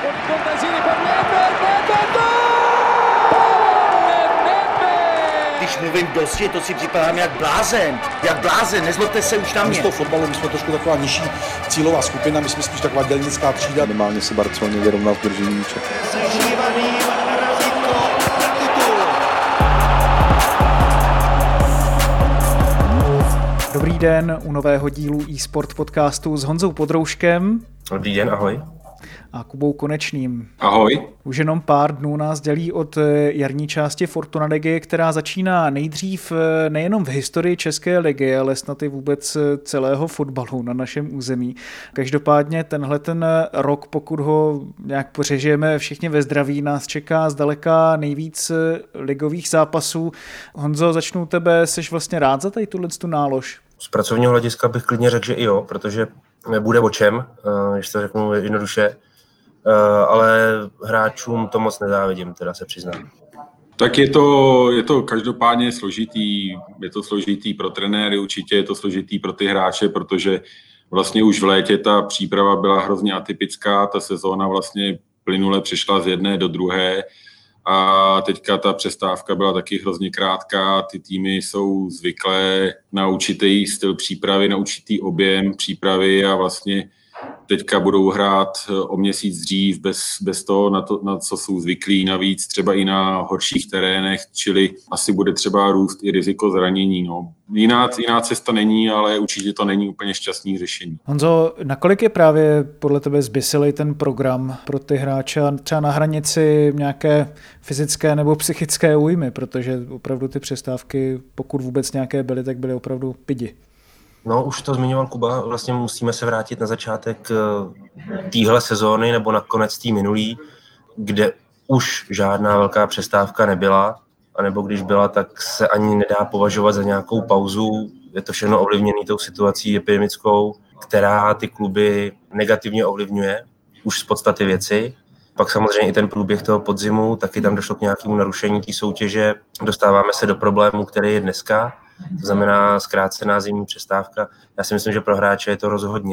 Když mluvím dosti, to si připadám jak blázen, nezlobte se už na mě. Z toho fotbalu my jsme trošku taková nižší cílová skupina, my jsme spíš taková dělnická třída. Minimálně se Barceloně vyrovnal v držení míče. Dobrý den u nového dílu eSport podcastu s Honzou Podrouškem. Dobrý den, ahoj. A Kubou Konečným. Ahoj. Už jenom pár dnů nás dělí od jarní části Fortuna ligy, která začíná nejdřív nejenom v historii České ligy, ale snad i vůbec celého fotbalu na našem území. Každopádně tenhle ten rok, pokud ho nějak pořežijeme všichni ve zdraví, nás čeká zdaleka nejvíc ligových zápasů. Honzo, začnu u tebe, jsi vlastně rád za tady tu nálož? Z pracovního hlediska bych klidně řekl, že i jo, protože nebude o čem, když to řeknu jednoduše, ale hráčům to moc nezávidím, teda se přiznám. Tak je to každopádně složitý, je to složitý pro trenéry, určitě je to složitý pro ty hráče, protože vlastně už v létě ta příprava byla hrozně atypická, ta sezóna vlastně plynule přešla z jedné do druhé a teďka ta přestávka byla taky hrozně krátká, ty týmy jsou zvyklé na určitý styl přípravy, na určitý objem přípravy a vlastně teďka budou hrát o měsíc dřív bez toho, na co jsou zvyklí, navíc třeba i na horších terénech, čili asi bude třeba růst i riziko zranění. No. Jiná cesta není, ale určitě to není úplně šťastný řešení. Honzo, nakolik je právě podle tebe zbysilej ten program pro ty hráče třeba na hranici nějaké fyzické nebo psychické újmy, protože opravdu ty přestávky, pokud vůbec nějaké byly, tak byly opravdu pidi. No, už to zmiňoval Kuba, vlastně musíme se vrátit na začátek téhle sezóny nebo na konec té minulý, kde už žádná velká přestávka nebyla, anebo když byla, tak se ani nedá považovat za nějakou pauzu. Je to všechno ovlivněné tou situací epidemickou, která ty kluby negativně ovlivňuje, už z podstaty věci. Pak samozřejmě i ten průběh toho podzimu, taky tam došlo k nějakému narušení té soutěže. Dostáváme se do problému, který je dneska. To znamená zkrácená zimní přestávka. Já si myslím, že pro hráče je to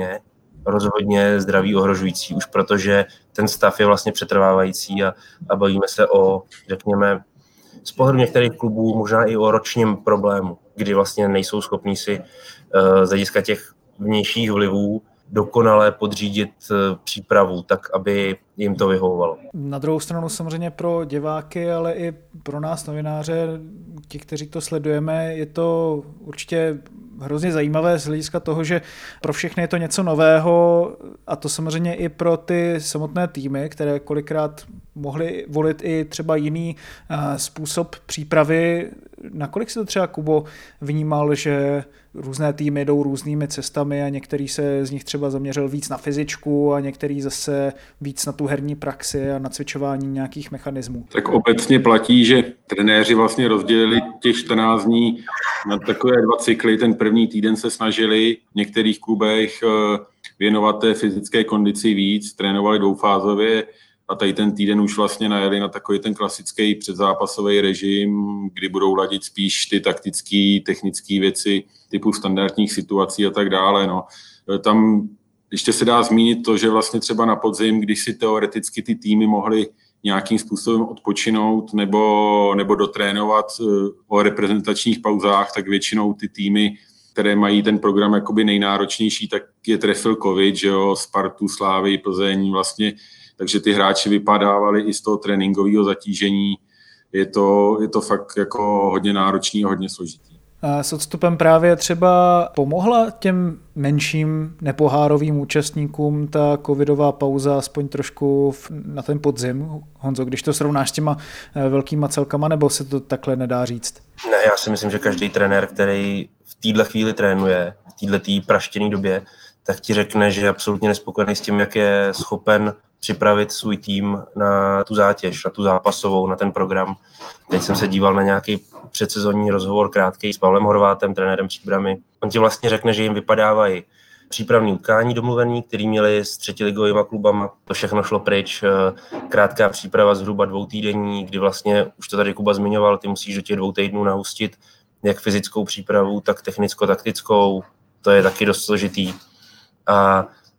rozhodně zdraví ohrožující, už protože ten stav je vlastně přetrvávající a bavíme se o, řekněme, z pohledu některých klubů možná i o ročním problému, kdy vlastně nejsou schopní si z hlediska těch vnějších vlivů dokonale podřídit přípravu, tak aby jim to vyhovovalo. Na druhou stranu samozřejmě pro diváky, ale i pro nás novináře, ti, kteří to sledujeme, je to určitě hrozně zajímavé z hlediska toho, že pro všechny je to něco nového a to samozřejmě i pro ty samotné týmy, které kolikrát mohly volit i třeba jiný způsob přípravy. Nakolik si to třeba, Kubo, vnímal, že různé týmy jdou různými cestami a některý se z nich třeba zaměřil víc na fyzičku a některý zase víc na tu herní praxi a na cvičování nějakých mechanismů? Tak obecně platí, že trenéři vlastně rozdělili těch 14 dní na takové 2 cykly. Ten první týden se snažili v některých klubech věnovat té fyzické kondici víc, trénovali dvoufázově a tady ten týden už vlastně najeli na takový ten klasický předzápasový režim, kdy budou ladit spíš ty taktické, technické věci typu standardních situací a tak dále. No. Tam ještě se dá zmínit to, že vlastně třeba na podzim, když si teoreticky ty týmy mohly nějakým způsobem odpočinout nebo dotrénovat o reprezentačních pauzách, tak většinou ty týmy, které mají ten program jakoby nejnáročnější, tak je trefil covid, že jo, Spartu, Slávy, Plzeň vlastně, takže ty hráči vypadávali i z toho tréninkového zatížení. Je to fakt jako hodně náročný a hodně složitý. A s odstupem právě třeba pomohla těm menším nepohárovým účastníkům ta covidová pauza aspoň trošku na ten podzim, Honzo, když to srovnáš s těma velkýma celkama, nebo se to takhle nedá říct? Ne, já si myslím, že každý trenér, který v téhle chvíli trénuje, v této praštěné době, tak ti řekne, že je absolutně nespokojený s tím, jak je schopen připravit svůj tým na tu zátěž, na tu zápasovou, na ten program. Teď jsem se díval na nějaký předsezonní rozhovor krátký s Pavlem Horvátem, trenérem Příbramy. On ti vlastně řekne, že jim vypadávají přípravní utkání domluvený, který měli s třetiligovýma klubama. To všechno šlo pryč. Krátká příprava zhruba 2 týdenní, kdy vlastně, už to tady Kuba zmiňoval, ty musíš do těch 2 týdnů nahustit jak fyzickou přípravu, tak technicko-taktickou. To je taky dost složitý. A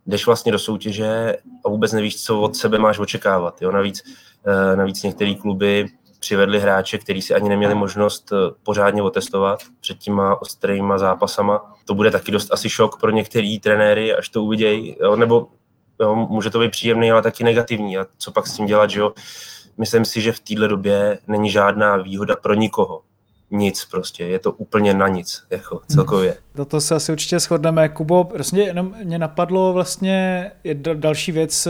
jdeš vlastně do soutěže a vůbec nevíš, co od sebe máš očekávat. Jo? Navíc některé kluby přivedli hráče, kteří si ani neměli možnost pořádně otestovat před těma ostrýma zápasama. To bude taky dost asi šok pro některý trenéry, až to uvidějí, nebo jo, může to být příjemný, ale taky negativní. A co pak s tím dělat, že jo? Myslím si, že v této době není žádná výhoda pro nikoho. Nic prostě, je to úplně na nic, jako celkově. To se asi určitě shodneme. Kubo, prostě jenom mě napadlo vlastně další věc,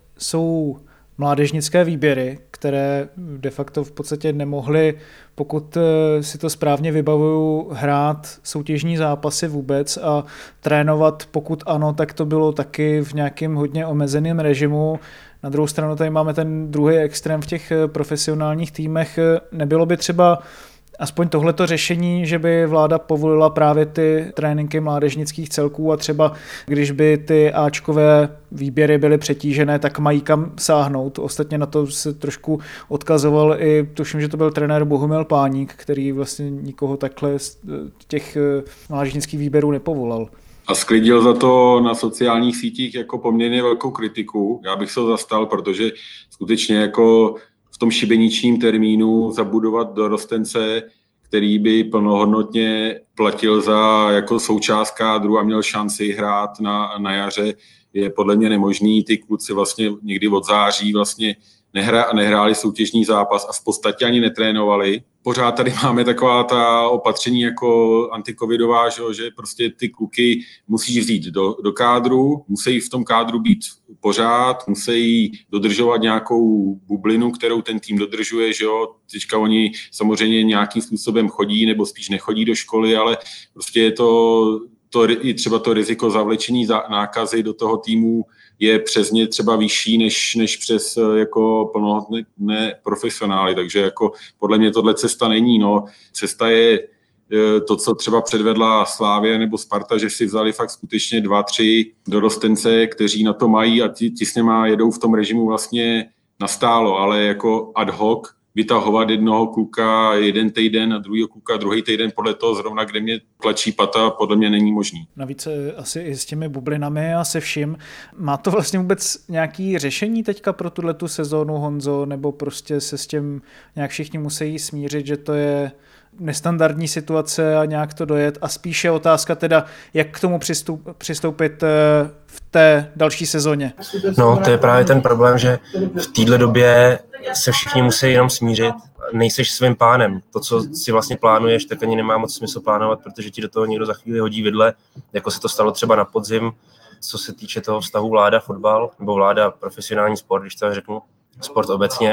jsou mládežnické výběry, které de facto v podstatě nemohly, pokud si to správně vybavuju, hrát soutěžní zápasy vůbec a trénovat, pokud ano, tak to bylo taky v nějakém hodně omezeném režimu. Na druhou stranu tady máme ten druhý extrém v těch profesionálních týmech. Nebylo by třeba aspoň tohleto řešení, že by vláda povolila právě ty tréninky mládežnických celků a třeba když by ty áčkové výběry byly přetížené, tak mají kam sáhnout. Ostatně na to se trošku odkazoval i, tuším, že to byl trenér Bohumil Páník, který vlastně nikoho takhle z těch mládežnických výběrů nepovolal. A sklidil za to na sociálních sítích jako poměrně velkou kritiku. Já bych se zastal, protože skutečně jako v tom šibeničním termínu zabudovat dorostence, který by plnohodnotně platil za jako součást kádru a měl šanci hrát na jaře, je podle mě nemožný. Ty kluci vlastně někdy od září vlastně nehráli soutěžní zápas a v podstatě ani netrénovali. Pořád tady máme taková ta opatření jako antikovidová, že prostě ty kluky musíš vzít do kádru, musí v tom kádru být pořád, musí dodržovat nějakou bublinu, kterou ten tým dodržuje, že jo. Teďka oni samozřejmě nějakým způsobem chodí nebo spíš nechodí do školy, ale prostě je to i třeba to riziko zavlečení nákazy do toho týmu je přes ně třeba vyšší než přes jako plnohodnotné profesionály, takže jako podle mě tohle cesta není. No. Cesta je to, co třeba předvedla Slavia nebo Sparta, že si vzali fakt skutečně 2-3 dorostence, kteří na to mají a ti s něma jedou v tom režimu vlastně nastálo, ale jako ad hoc vytahovat jednoho kluka jeden týden a druhého kluka druhý týden podle toho zrovna, kde mě tlačí pata, podle mě není možný. Navíc asi i s těmi bublinami a se vším. Má to vlastně vůbec nějaké řešení teďka pro tuhletu sezónu, Honzo, nebo prostě se s tím nějak všichni musí smířit, že to je nestandardní situace a nějak to dojet a spíše otázka teda, jak k tomu přistoupit v té další sezóně? No, to je právě ten problém, že v této době se všichni musí jenom smířit. Nejseš svým pánem. To, co si vlastně plánuješ, tak ani nemá moc smysl plánovat, protože ti do toho někdo za chvíli hodí vidle, jako se to stalo třeba na podzim, co se týče toho vztahu vláda-fotbal, nebo vláda-profesionální sport, když to řeknu, sport obecně.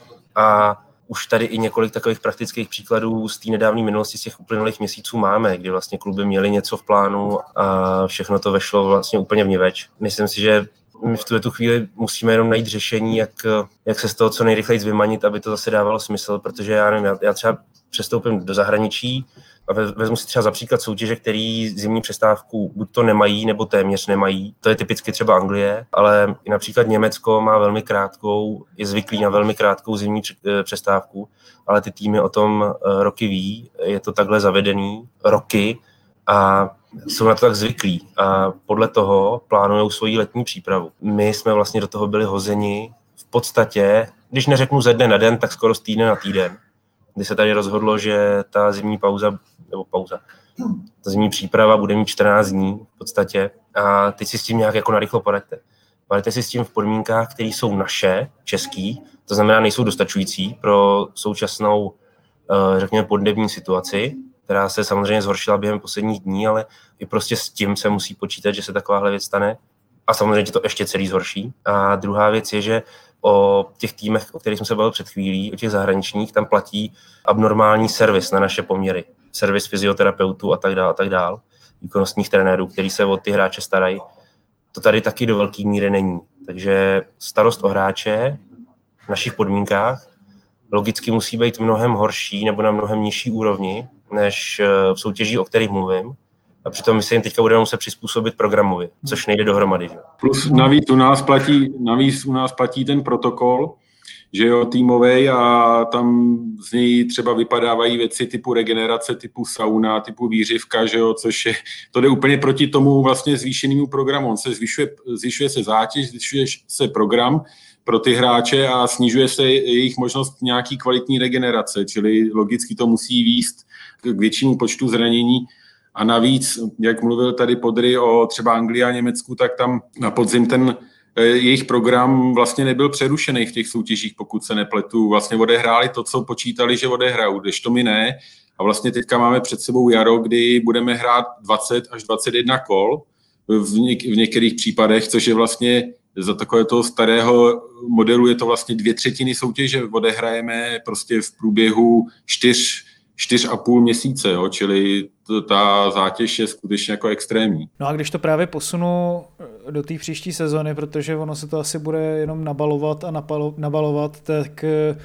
A už tady i několik takových praktických příkladů z té nedávné minulosti z těch uplynulých měsíců máme, kdy vlastně kluby měly něco v plánu a všechno to vešlo vlastně úplně vniveč. Myslím si, že my v tu chvíli musíme jenom najít řešení, jak se z toho co nejrychleji vymanit, aby to zase dávalo smysl, protože já třeba přestoupím do zahraničí a vezmu si třeba za příklad soutěže, který zimní přestávku buď to nemají, nebo téměř nemají. To je typicky třeba Anglie, ale i například Německo má velmi krátkou, je zvyklý na velmi krátkou zimní přestávku, ale ty týmy o tom roky ví, je to takhle zavedený roky a jsou na to tak zvyklí a podle toho plánujou svoji letní přípravu. My jsme vlastně do toho byli hozeni v podstatě, když neřeknu ze dne na den, tak skoro z týdne na týden, kdy se tady rozhodlo, že ta zimní ta zimní příprava bude mít 14 dní v podstatě a teď si s tím nějak jako narychlo poraďte. Poraďte si s tím v podmínkách, které jsou naše, český, to znamená nejsou dostačující pro současnou, řekněme, podnební situaci, která se samozřejmě zhoršila během posledních dní, ale i prostě s tím se musí počítat, že se takováhle věc stane a samozřejmě to ještě celý zhorší. A druhá věc je, že o těch týmech, o kterých jsme se bavili před chvílí, o těch zahraničních, tam platí abnormální servis na naše poměry. Servis fyzioterapeutů a tak dál, výkonnostních trenérů, který se o ty hráče starají. To tady taky do velké míry není. Takže starost o hráče v našich podmínkách logicky musí být mnohem horší nebo na mnohem nižší úrovni, než v soutěží, o kterých mluvím. A přitom my se jim teďka budeme muset přizpůsobit programově, což nejde dohromady. Že? Plus navíc u nás platí ten protokol, že jo, týmovej a tam z něj třeba vypadávají věci typu regenerace, typu sauna, typu výřivka, že jo, což je, to jde úplně proti tomu vlastně zvýšenému programu. On se zvyšuje se zátěž, zvyšuje se program pro ty hráče a snižuje se jejich možnost nějaký kvalitní regenerace, čili logicky to musí vést k většímu počtu zranění. A navíc, jak mluvil tady Podry o třeba Anglii a Německu, tak tam na podzim ten jejich program vlastně nebyl přerušený v těch soutěžích, pokud se nepletu. Vlastně odehráli to, co počítali, že odehrajou, kdežto my ne. A vlastně teďka máme před sebou jaro, kdy budeme hrát 20 až 21 kol v některých případech, což je vlastně za takové toho starého modelu je to vlastně 2/3 soutěže odehrajeme prostě v průběhu 4,5 měsíce, jo, čili ta zátěž je skutečně jako extrémní. No a když to právě posunu do té příští sezony, protože ono se to asi bude jenom nabalovat a nabalovat, tak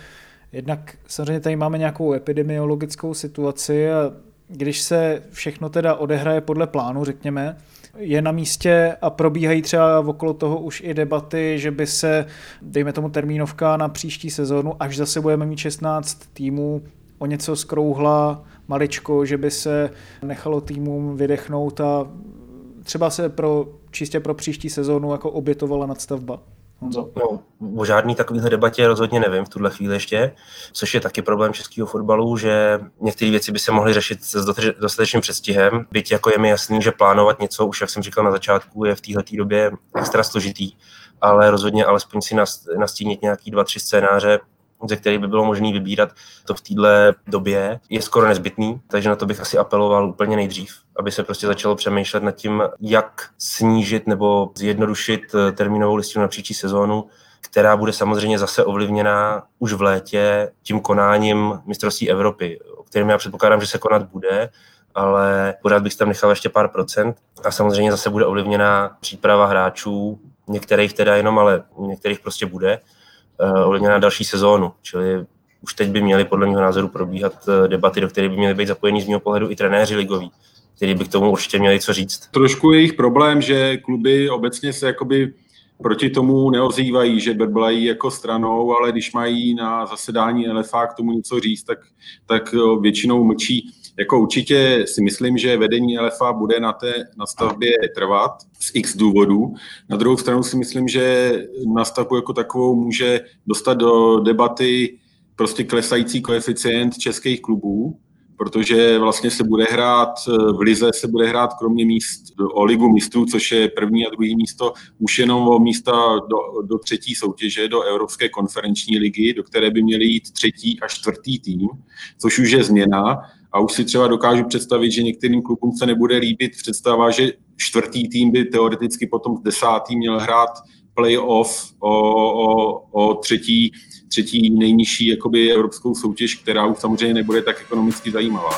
jednak samozřejmě tady máme nějakou epidemiologickou situaci a když se všechno teda odehraje podle plánu, řekněme, je na místě a probíhají třeba okolo toho už i debaty, že by se, dejme tomu termínovka na příští sezonu, až zase budeme mít 16 týmů, o něco skrouhla maličko, že by se nechalo týmům vydechnout a třeba se čistě pro příští sezónu jako obětovala nadstavba. No, o žádný takovýhle debatě rozhodně nevím v tuhle chvíli ještě, což je taky problém českého fotbalu, že některé věci by se mohly řešit s dostatečným předstihem, byť jako je mi jasný, že plánovat něco, už jak jsem říkal na začátku, je v této době extra složitý, ale rozhodně alespoň si nastínit nějaký 2-3 scénáře, ze kterých by bylo možné vybírat, to v této době je skoro nezbytný, takže na to bych asi apeloval úplně nejdřív, aby se prostě začalo přemýšlet nad tím, jak snížit nebo zjednodušit termínovou listinu na příští sezónu, která bude samozřejmě zase ovlivněná už v létě tím konáním mistrovství Evropy, o kterém já předpokládám, že se konat bude, ale pořád bych tam nechal ještě pár procent a samozřejmě zase bude ovlivněná příprava hráčů, některých teda jenom, ale některých prostě bude, ovlivněná další sezónu, čili už teď by měly podle mého názoru probíhat debaty, do kterých by měly být zapojení z mého pohledu i trenéři ligoví, kteří by k tomu určitě měli co říct. Trošku je jejich problém, že kluby obecně se jakoby proti tomu neozývají, že brblají jako stranou, ale když mají na zasedání LFA k tomu něco říct, tak většinou mlčí. Jako určitě si myslím, že vedení LFA bude na té nastavbě trvat z x důvodů. Na druhou stranu si myslím, že nastavbu jako takovou může dostat do debaty prostě klesající koeficient českých klubů, protože vlastně se bude hrát v lize, se bude hrát kromě míst o ligu mistrů, což je první a druhý místo, už jenom o místa do třetí soutěže, do Evropské konferenční ligy, do které by měly jít 3. a 4. tým, což už je změna. A už si třeba dokážu představit, že některým klubům se nebude líbit představa, že 4. tým by teoreticky potom v 10. měl hrát play-off o třetí nejnižší jakoby evropskou soutěž, která už samozřejmě nebude tak ekonomicky zajímavá.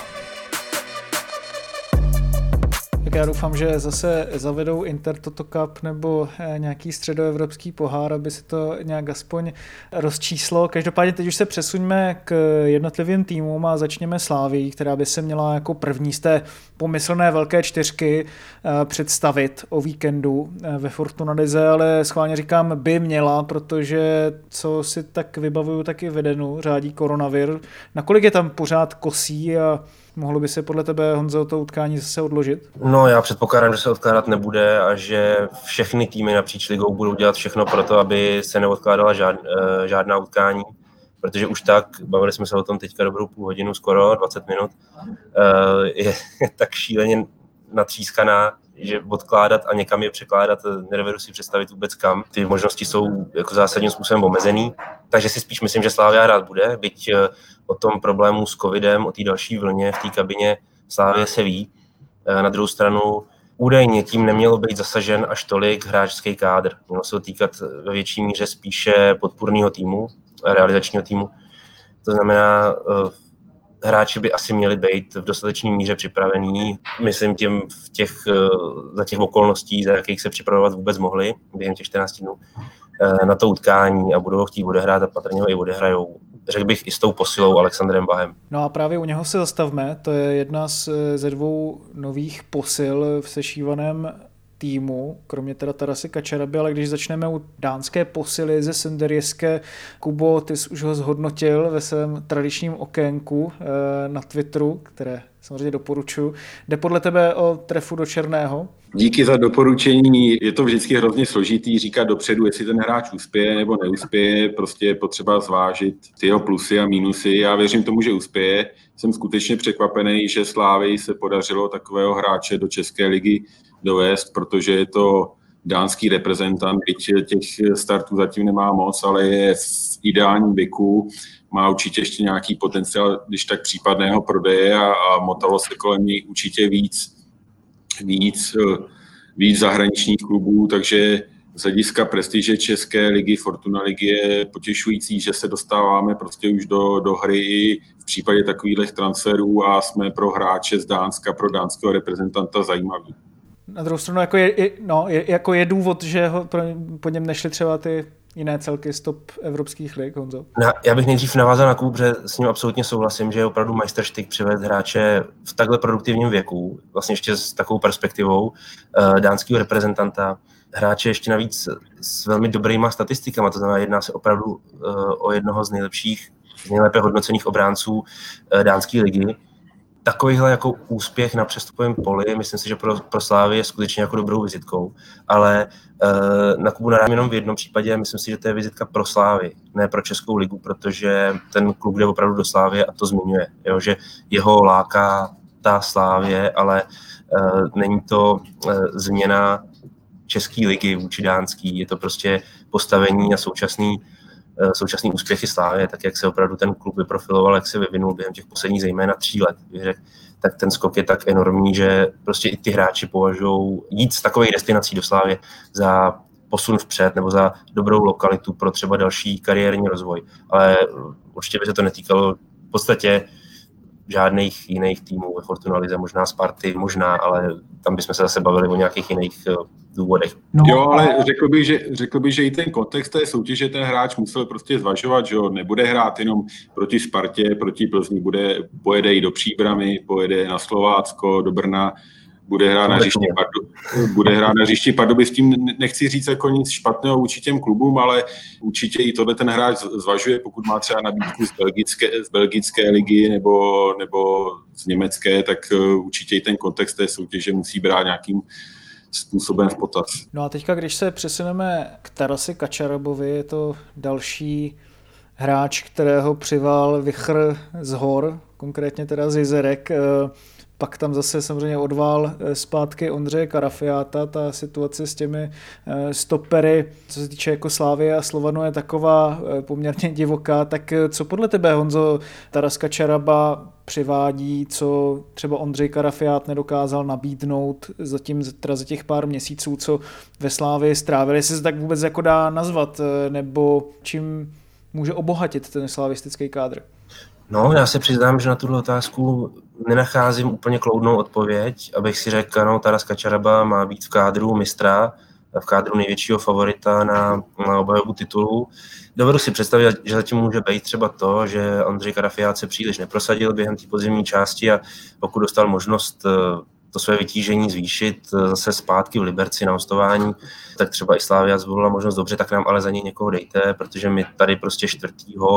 Tak já doufám, že zase zavedou Intertoto Cup nebo nějaký středoevropský pohár, aby se to nějak aspoň rozčíslo. Každopádně teď už se přesuňme k jednotlivým týmům a začněme Slavií, která by se měla jako první z té pomyslné velké 4 představit o víkendu ve Fortuna lize, ale schválně říkám by měla, protože co si tak vybavuju, tak i vedenu řádí koronavir. Nakolik je tam pořád kosí a mohlo by se podle tebe, Honzo, to utkání zase odložit? No, já předpokládám, že se odkládat nebude a že všechny týmy napříč ligou budou dělat všechno pro to, aby se neodkládala žádná utkání, protože už tak, bavili jsme se o tom teďka dobrou půl hodinu, skoro 20 minut, je tak šíleně natřískaná, že odkládat a někam je překládat, nedovedu si představit vůbec kam. Ty možnosti jsou jako zásadním způsobem omezený, takže si spíš myslím, že Slavia hrát bude, byť o tom problému s covidem, o té další vlně v té kabině Slavie se ví. Na druhou stranu údajně tím nemělo být zasažen až tolik hráčský kádr. Mělo se to týkat ve větší míře spíše podpůrného týmu, realizačního týmu. To znamená, hráči by asi měli být v dostatečné míře připravení, myslím tím za těch okolností, za jakých se připravovat vůbec mohli během těch 14 dnů na to utkání a budou ho chtít odehrát a patrně ho i odehrajou. Řekl bych i s tou posilou Alexandrem Bahem. No a právě u něho se zastavme, to je jedna ze 2 nových posil v sešívaném týmu, kromě teda Tarasy Kačaraby, ale když začneme u dánské posily ze Sønderjyske, Kubo, ty jsi už ho zhodnotil ve svém tradičním okénku na Twitteru, které samozřejmě doporučuji. Jde podle tebe o trefu do černého? Díky za doporučení. Je to vždycky hrozně složitý říkat dopředu, jestli ten hráč uspěje nebo neuspěje. Prostě je potřeba zvážit ty jeho plusy a mínusy. Já věřím tomu, že uspěje. Jsem skutečně překvapený, že Slávii se podařilo takového hráče do České ligy dovést, protože je to dánský reprezentant, byť těch startů zatím nemá moc, ale je v ideálním věku. Má určitě ještě nějaký potenciál, když tak případného prodeje a motalo se kolem něj určitě víc zahraničních klubů, takže z hlediska prestiže České ligy, Fortuna ligy je potěšující, že se dostáváme prostě už do hry i v případě takových transferů a jsme pro hráče z Dánska, pro dánského reprezentanta zajímaví. Na druhou stranu jako je důvod, že po něm nešly třeba ty jiné celky z top evropských lig, Honzo? Já bych nejdřív navázal na klub, že s ním absolutně souhlasím, že je opravdu majstrštyk přivést hráče v takhle produktivním věku, vlastně ještě s takovou perspektivou dánského reprezentanta, hráče ještě navíc s velmi dobrýma statistikama, to znamená, jedná se opravdu o jednoho z nejlépe hodnocených obránců dánské ligy. Takovýhle jako úspěch na přestupovém poli, myslím si, že pro Slávy je skutečně jako dobrou vizitkou, ale na Kubu nadám jenom v jednom případě, myslím si, že to je vizitka pro Slávy, ne pro Českou ligu, protože ten klub jde opravdu do Slávy a to zmiňuje, jo, že jeho láká ta Slávě, ale není to změna České ligy vůči dánský, je to prostě postavení a současný úspěchy Slávy, tak jak se opravdu ten klub vyprofiloval, jak se vyvinul během těch posledních zejména 3 let, tak ten skok je tak enormní, že prostě i ty hráči považují jít z takových destinací do Slávy za posun vpřed nebo za dobrou lokalitu pro třeba další kariérní rozvoj. Ale určitě by se to netýkalo v podstatě žádných jiných týmů ve Fortuna lize, možná Sparty, ale tam bychom se zase bavili o nějakých jiných důvodech. No, jo, ale řekl bych, že i ten kontext té soutěže ten hráč musel prostě zvažovat, že nebude hrát jenom proti Spartě, proti Plzni, pojede i do Příbramy, pojede na Slovácko, do Brna, bude hrát na hřišti Pardubic. S tím nechci říct jako nic špatného vůči těm klubům, ale určitě i tohle ten hráč zvažuje, pokud má třeba nabídku z belgické ligy nebo z německé, tak určitě i ten kontext té soutěže musí brát nějakým způsobem v potaz. No a teďka, když se přesuneme k Tarasi Kačarabovi, je to další hráč, kterého přival vichr z hor, konkrétně teda z Jizerek. Pak tam zase samozřejmě odvál zpátky Ondřeje Karafiáta. Ta situace s těmi stopery, co se týče jako Slávie a Slovanu, je taková poměrně divoká. Tak co podle tebe, Honzo, Taras Kačaraba přivádí, co třeba Ondřej Karafiát nedokázal nabídnout za těch pár měsíců, co ve Slávii strávili, jestli se tak vůbec jako dá nazvat, nebo čím může obohatit ten slavistický kádr? No, já se přiznám, že na tuto otázku nenacházím úplně kloudnou odpověď, abych si řekl, no, Taras Kačaraba má být v kádru mistra, v kádru největšího favorita na obhajobu titulu. Dovedu si představit, že zatím může být třeba to, že Ondřej Karafiát se příliš neprosadil během té podzimní části a pokud dostal možnost to své vytížení zvýšit zase zpátky v Liberci na hostování, tak třeba i Slavia zvolila možnost dobře, tak nám ale za něj někoho dejte, protože my tady prostě 4.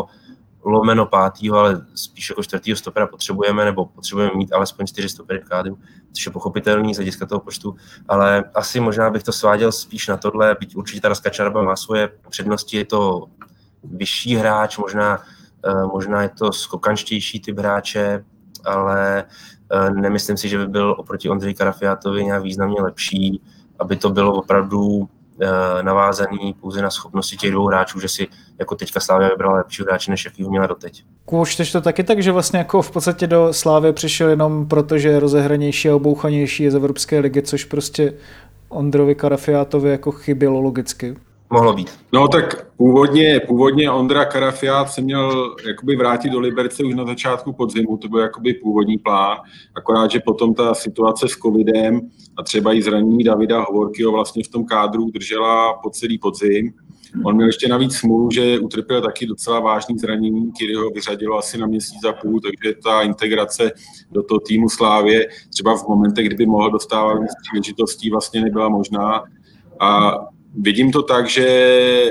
lomeno 5., ale spíš jako 4. stopera potřebujeme mít alespoň 4 stopery v kádru, což je pochopitelný z hlediska toho počtu, ale asi možná bych to sváděl spíš na tohle, byť určitě Taras Kačaraba má svoje přednosti, je to vyšší hráč, možná je to skokanštější typ hráče, ale nemyslím si, že by byl oproti Ondřeji Karafiátovi nějak významně lepší, aby to bylo opravdu navázaný pouze na schopnosti těch 2 hráčů, že si jako teďka Slavia vybrala lepší hráče, než jakýho měla doteď. Čteš to taky tak, že vlastně jako v podstatě do Slavie přišel jenom proto, že je rozehranější a obouchanější je z Evropské ligy, což prostě Ondrovi Karafiátovi jako chybělo logicky. Mohlo být. No tak původně Ondra Karafiát se měl jakoby vrátit do Liberce už na začátku podzimu, to byl jakoby původní plán, akorát, že potom ta situace s covidem a třeba i zranění Davida Hovorkyho vlastně v tom kádru držela po celý podzim On měl ještě navíc smůlu, že utrpěl taky docela vážný zranění, který ho vyřadilo asi na měsíc a půl, takže ta integrace do toho týmu Slávie třeba v momentech, kdyby mohl dostávat víc příležitostí, vlastně nebyla možná. A vidím to tak, že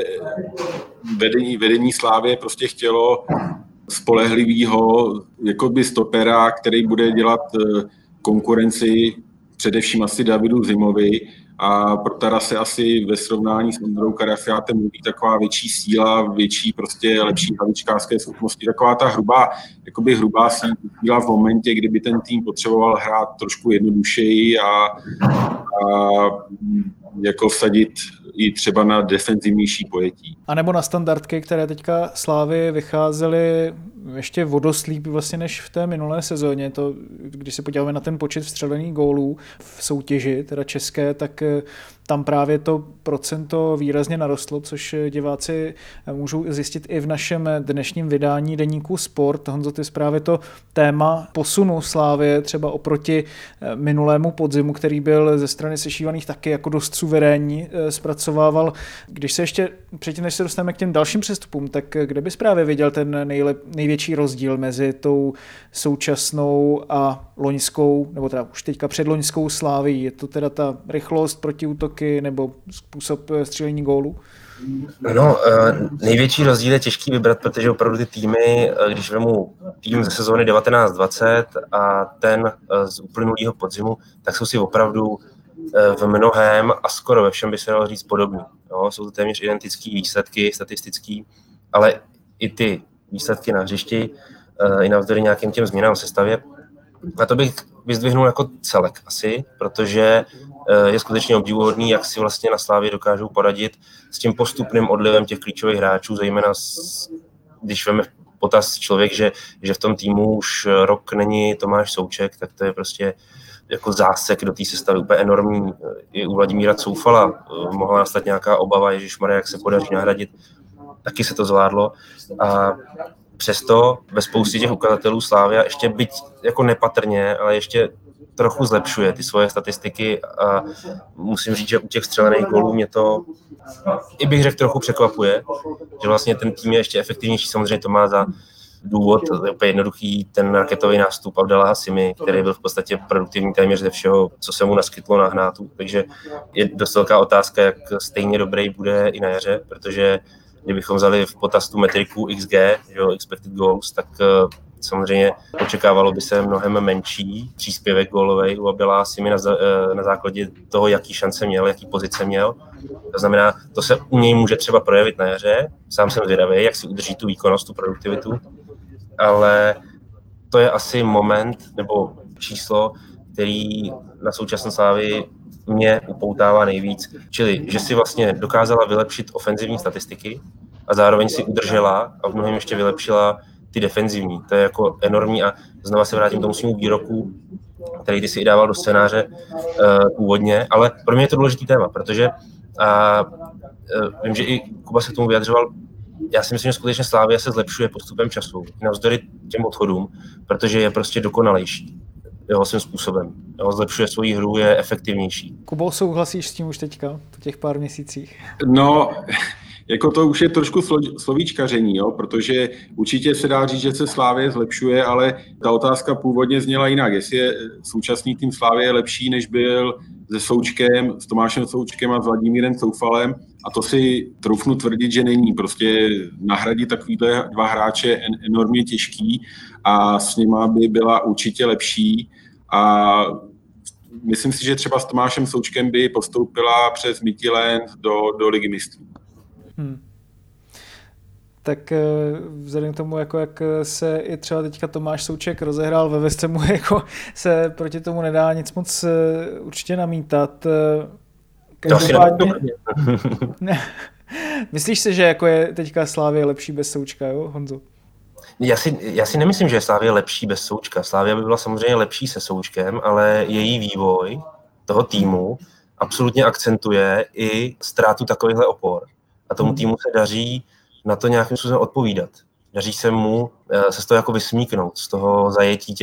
vedení Slávie prostě chtělo spolehlivýho jakoby stopera, který bude dělat konkurenci především asi Davidu Zimovi, a pro Tarase asi ve srovnání s Ondrou Karafiátem mluví taková větší síla, větší prostě lepší hlavičkářské schopnosti, taková ta hrubá síla v momentě, kdyby ten tým potřeboval hrát trošku jednodušeji a jako vsadit i třeba na defenzivnější pojetí. A nebo na standardky, které teďka Slávy vycházely ještě vodoslíp vlastně než v té minulé sezóně. To, když se podíváme na ten počet vstřelených gólů v soutěži, teda české, tak tam právě to procento výrazně narostlo, což diváci můžou zjistit i v našem dnešním vydání deníku Sport. Honzo, ty právě to téma posunu Slávie třeba oproti minulému podzimu, který byl ze strany sešívaných taky jako dost suverénní, zpracovával. Když se ještě předtím, než se dostaneme k těm dalším přestupům, tak kde bys právě viděl ten největší rozdíl mezi tou současnou a loňskou, nebo teda už teďka předloňskou Slávií? Je to teda ta rychlost, protiútoky nebo způsob střílení gólů? No, největší rozdíl je těžký vybrat, protože opravdu ty týmy, když vemu tým ze sezóny 19-20 a ten z uplynulého podzimu, tak jsou si opravdu v mnohém a skoro ve všem by se dalo říct podobný. Jo, jsou to téměř identické výsledky statistické, ale i ty výsledky na hřišti, i navzdory nějakým těm změnám v sestavě. A to bych vyzdvihnul jako celek asi, protože je skutečně obdivuhodný, jak si vlastně na Slávě dokážou poradit s tím postupným odlivem těch klíčových hráčů, zejména když veme potaz člověk, že v tom týmu už rok není Tomáš Souček, tak to je prostě jako zásek do té sestavy úplně enormní. I u Vladimíra Coufala mohla nastat nějaká obava, ježišmarja, jak se podaří nahradit. Taky se to zvládlo. A přesto ve spoustě těch ukazatelů Slavia ještě byť jako nepatrně, ale ještě trochu zlepšuje ty svoje statistiky a musím říct, že u těch střelených gólů mě to i bych řekl trochu překvapuje, že vlastně ten tým je ještě efektivnější. Samozřejmě to má za důvod, je úplně jednoduchý, ten raketový nástup Abdala Hasimi, který byl v podstatě produktivní téměř ze všeho, co se mu naskytlo na hnátu. Takže je dost velká otázka, jak stejně dobrý bude i na jaře, protože kdybychom vzali v potaz tu metriku XG, expected goals, tak samozřejmě očekávalo by se mnohem menší příspěvek gólovej u Abdala Hasimi na základě toho, jaký šance měl, jaký pozice měl. To znamená, to se u něj může třeba projevit na jaře, sám jsem zvědavý, jak si udrží tu výkonnost, tu produktivitu, ale to je asi moment nebo číslo, který na současné Slávii mě upoutává nejvíc. Čili, že si vlastně dokázala vylepšit ofenzivní statistiky a zároveň si udržela a v mnohem ještě vylepšila ty defenzivní. To je jako enormní a znova se vrátím k tomu svému výroku, který ty si i dával do scénáře původně, ale pro mě je to důležitý téma, protože vím, že i Kuba se k tomu vyjadřoval. Já si myslím, že skutečně Slavia se zlepšuje postupem času, navzdory těm odchodům, protože je prostě dokonalejší svým způsobem. Zlepšuje svoji hru, je efektivnější. Kubo, souhlasíš s tím už teďka, po těch pár měsících? No, jako to už je trošku slovíčkaření, protože určitě se dá říct, že se Slavie zlepšuje, ale ta otázka původně zněla jinak. Jestli je současný tým Slavie lepší, než byl se Součkem, s Tomášem Součkem a s Vladimírem Coufalem, a to si troufnu tvrdit, že není. Prostě nahradit takovýhle dva hráče je enormně těžký a s nima by byla určitě lepší. A myslím si, že třeba s Tomášem Součkem by postoupila přes Midtjylland do Ligy mistrů. Tak vzhledem k tomu, jako jak se i třeba teďka Tomáš Souček rozehrál ve West Hamu, jako se proti tomu nedá nic moc určitě namítat. Každopádně... Myslíš si, že jako je teďka Slavia lepší bez Součka, jo, Honzo? Já si nemyslím, že Slavia je lepší bez Součka. Slavia by byla samozřejmě lepší se Součkem, ale její vývoj toho týmu absolutně akcentuje i ztrátu takovýchhle opor. A tomu týmu se daří na to nějakým způsobem odpovídat. Daří se mu se z toho jako vysmíknout, z toho zajetí těch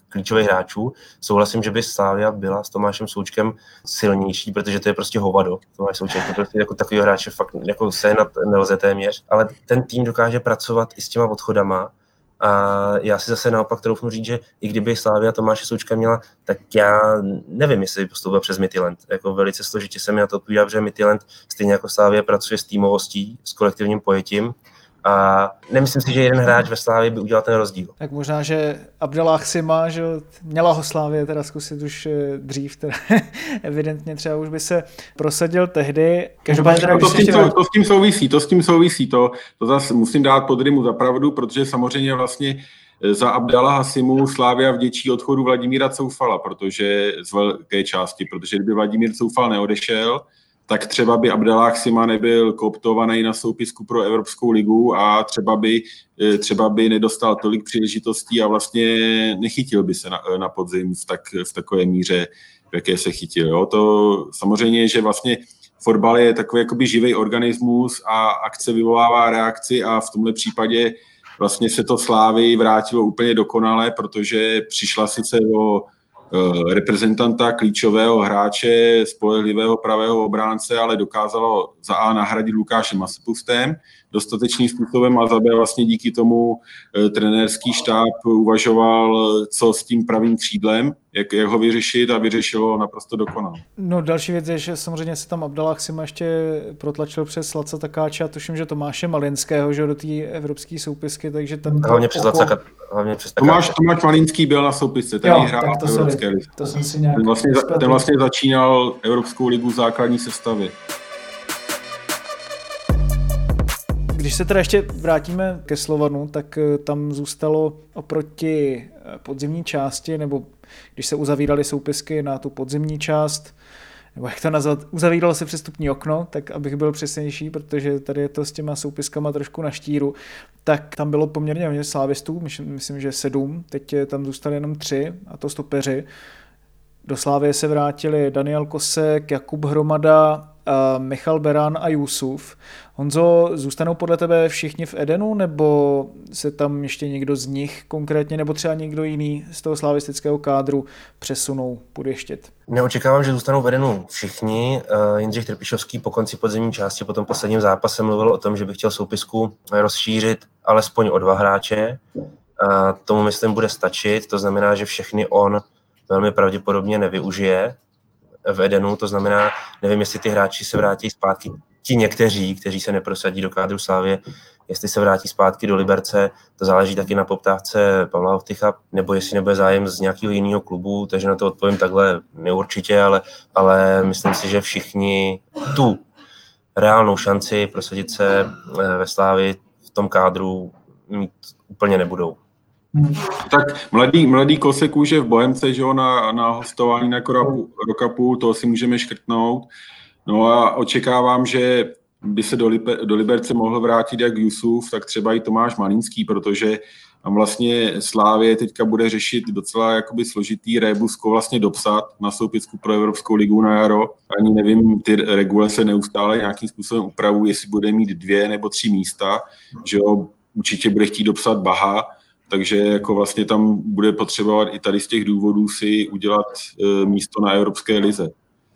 klíčových hráčů. Souhlasím, že by Slavia byla s Tomášem Součkem silnější, protože to je prostě hovado. Tomáš Souček to prostě jako takový hráče fakt jako sehnat nelze téměř, ale ten tým dokáže pracovat i s těma odchodama. A já si zase naopak troufnu říct, že i kdyby Slavia Tomáše Součka měla, tak já nevím, jestli by postoupil přes Midtjylland. Jako velice složitě se mi na to odpovídá, protože Midtjylland stejně jako Slavia pracuje s týmovostí, s kolektivním pojetím. A nemyslím si, že jeden hráč ve Slavii by udělal ten rozdíl. Tak možná, že Abdellah Sima, že měla ho Slavie teda zkusit už dřív, teda evidentně třeba už by se prosadil tehdy. To s tím souvisí, to zase musím dát pod Rimu za pravdu, protože samozřejmě vlastně za Abdellaha Simu Slavia vděčí odchodu Vladimíra Coufala, protože z velké části, protože kdyby Vladimír Coufal neodešel, tak třeba by Abdellah Sima nebyl kooptovaný na soupisku pro Evropskou ligu a třeba by nedostal tolik příležitostí a vlastně nechytil by se na podzim v takové míře, v jaké se chytil. Jo? To samozřejmě, že vlastně fotbal je takový jakoby živý organismus a akce vyvolává reakci a v tomhle případě vlastně se to Slávii vrátilo úplně dokonale, protože přišla sice do reprezentanta, klíčového hráče, spolehlivého pravého obránce, ale dokázalo za A nahradit Lukáše Masopustem dostatečným způsobem a za B vlastně díky tomu trenérský štáb uvažoval, co s tím pravým křídlem, jak ho vyřešit a vyřešilo naprosto dokonale. No další věc je, že samozřejmě se tam Abdellah Sima ještě protlačil přes Laca Takáče a tuším, že Tomáše Malinského, že do té evropské soupisky, takže tam... Hlavně přes Takáče. Tomáš Malinský byl na soupisce, ten hrál v Evropské lize. Ten vlastně začínal Evropskou ligu základní sestavy. Když se teda ještě vrátíme ke Slovanu, tak tam zůstalo oproti podzimní části, nebo když se uzavíraly soupisky na tu podzimní část, nebo jak to nazvat, uzavíralo se přestupní okno, tak abych byl přesnější, protože tady je to s těma soupiskama trošku na štíru, tak tam bylo poměrně hodně slávistů, myslím, že 7, teď tam zůstali jenom 3, a to stopeři. Do Slávie se vrátili Daniel Kosek, Jakub Hromada, Michal Beran a Jusuf. Honzo, zůstanou podle tebe všichni v Edenu, nebo se tam ještě někdo z nich konkrétně, nebo třeba někdo jiný z toho slavistického kádru přesunou, podještět? Neočekávám, že zůstanou v Edenu všichni. Jindřich Trpišovský po konci podzimní části, po tom posledním zápase mluvil o tom, že by chtěl soupisku rozšířit alespoň o 2 hráče. Tomu myslím bude stačit, to znamená, že všechny on velmi pravděpodobně nevyužije v Edenu, to znamená, nevím, jestli ty hráči se vrátí zpátky, ti někteří, kteří se neprosadí do kádru Slavie, jestli se vrátí zpátky do Liberce, to záleží taky na poptávce Pavla Hovtycha, nebo jestli nebude zájem z nějakého jiného klubu, takže na to odpovím takhle neurčitě, ale myslím si, že všichni tu reálnou šanci prosadit se ve Slavii v tom kádru mít úplně nebudou. Tak mladý Kosek už je v Bohemce, že jo, na hostování na roka půl, toho si můžeme škrtnout. No a očekávám, že by se do Liberce mohl vrátit jak Jusuf, tak třeba i Tomáš Malinský, protože tam vlastně Slávie teďka bude řešit docela jakoby složitý rébusko vlastně dopsat na soupisku pro Evropskou ligu na jaro. Ani nevím, ty regule se neustále nějakým způsobem upravují, jestli bude mít 2 nebo 3 místa, že jo, určitě bude chtít dopsat Baha, takže jako vlastně tam bude potřebovat i tady z těch důvodů si udělat místo na Evropské lize.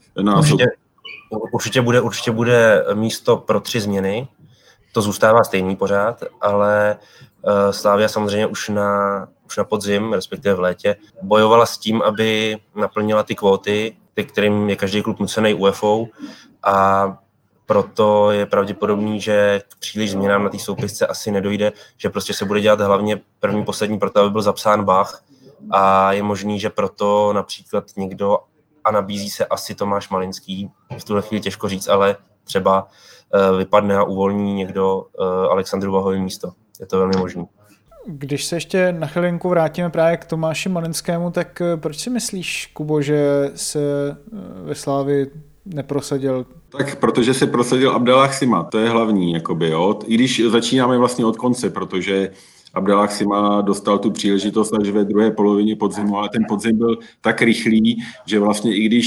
Určitě bude místo pro 3 změny, to zůstává stejný pořád, ale Slavia samozřejmě už na podzim, respektive v létě, bojovala s tím, aby naplnila ty kvóty, kterým je každý klub nucený UEFou, a proto je pravděpodobný, že k příliš změnám na té soupisce asi nedojde, že prostě se bude dělat hlavně první, poslední, proto aby byl zapsán Bach, a je možný, že proto například někdo, a nabízí se asi Tomáš Malinský, v tuhle chvíli těžko říct, ale třeba vypadne a uvolní někdo Alexandru Vahovi místo. Je to velmi možný. Když se ještě na chvilinku vrátíme právě k Tomáši Malinskému, tak proč si myslíš, Kubo, že se ve Slávii neprosadil? Tak protože se prosadil Abdellah Sima, to je hlavní, jakoby, jo. I když začínáme vlastně od konce, protože Abdellah Sima dostal tu příležitost až ve druhé polovině podzimu, ale ten podzim byl tak rychlý, že vlastně i když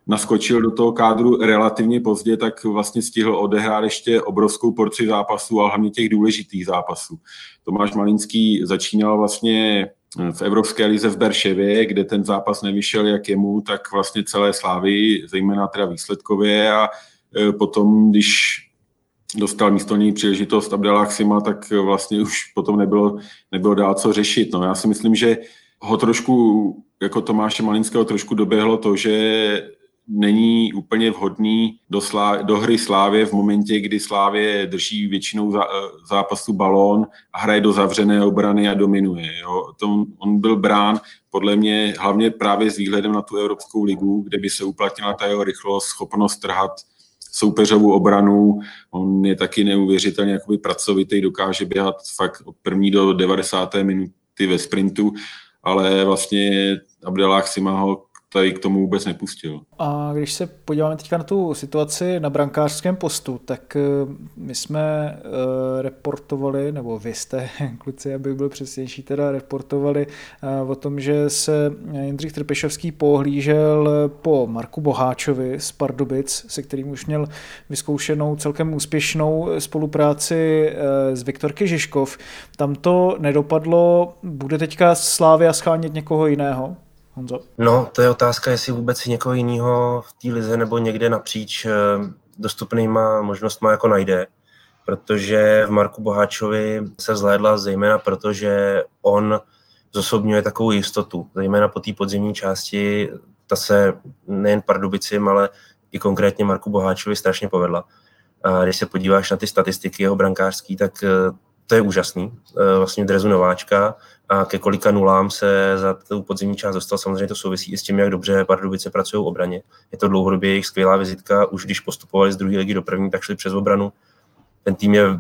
naskočil do toho kádru relativně pozdě, tak vlastně stihl odehrát ještě obrovskou porci zápasů, ale hlavně těch důležitých zápasů. Tomáš Malinský začínal vlastně v Evropské lize v Berševě, kde ten zápas nevyšel jak jemu, tak vlastně celé Slávii, zejména teda výsledkově, a potom, když dostal místo něj příležitost Abdellah Sima, tak vlastně už potom nebylo dál co řešit. No, já si myslím, že ho trošku, jako Tomáše Malinského, trošku doběhlo to, že není úplně vhodný do hry Slávie v momentě, kdy Slávie drží většinou zápasu balón a hraje do zavřené obrany a dominuje. Jo. On byl brán podle mě hlavně právě s výhledem na tu Evropskou ligu, kde by se uplatnila ta jeho rychlost, schopnost trhat soupeřovou obranu. On je taky neuvěřitelně jakoby pracovitý, dokáže běhat fakt od první do 90. minuty ve sprintu, ale vlastně Abdellah Sima ho tady k tomu vůbec nepustil. A když se podíváme teďka na tu situaci na brankářském postu, tak my jsme reportovali, nebo vy jste, kluci, abych byl přesnější, teda reportovali o tom, že se Jindřich Trpišovský pohlížel po Marku Boháčovi z Pardubic, se kterým už měl vyzkoušenou celkem úspěšnou spolupráci s Viktorky Žižkov. Tam to nedopadlo, bude teďka Slavia schánět někoho jiného? Honzo? No, to je otázka, jestli vůbec si někoho jiného v té lize nebo někde napříč dostupnýma možnostma jako najde, protože v Marku Boháčovi se zhlédla zejména proto, že on zosobňuje takovou jistotu, zejména po té podzimní části, ta se nejen Pardubicím, ale i konkrétně Marku Boháčovi strašně povedla. A když se podíváš na ty statistiky jeho brankářský, tak to je úžasný. Vlastně drezu nováčka a ke kolika nulám se za tu podzimní část dostal. Samozřejmě to souvisí i s tím, jak dobře Pardubice pracují v obraně. Je to dlouhodobě jejich skvělá vizitka. Už když postupovali z druhé ligy do první, tak šli přes obranu. Ten tým je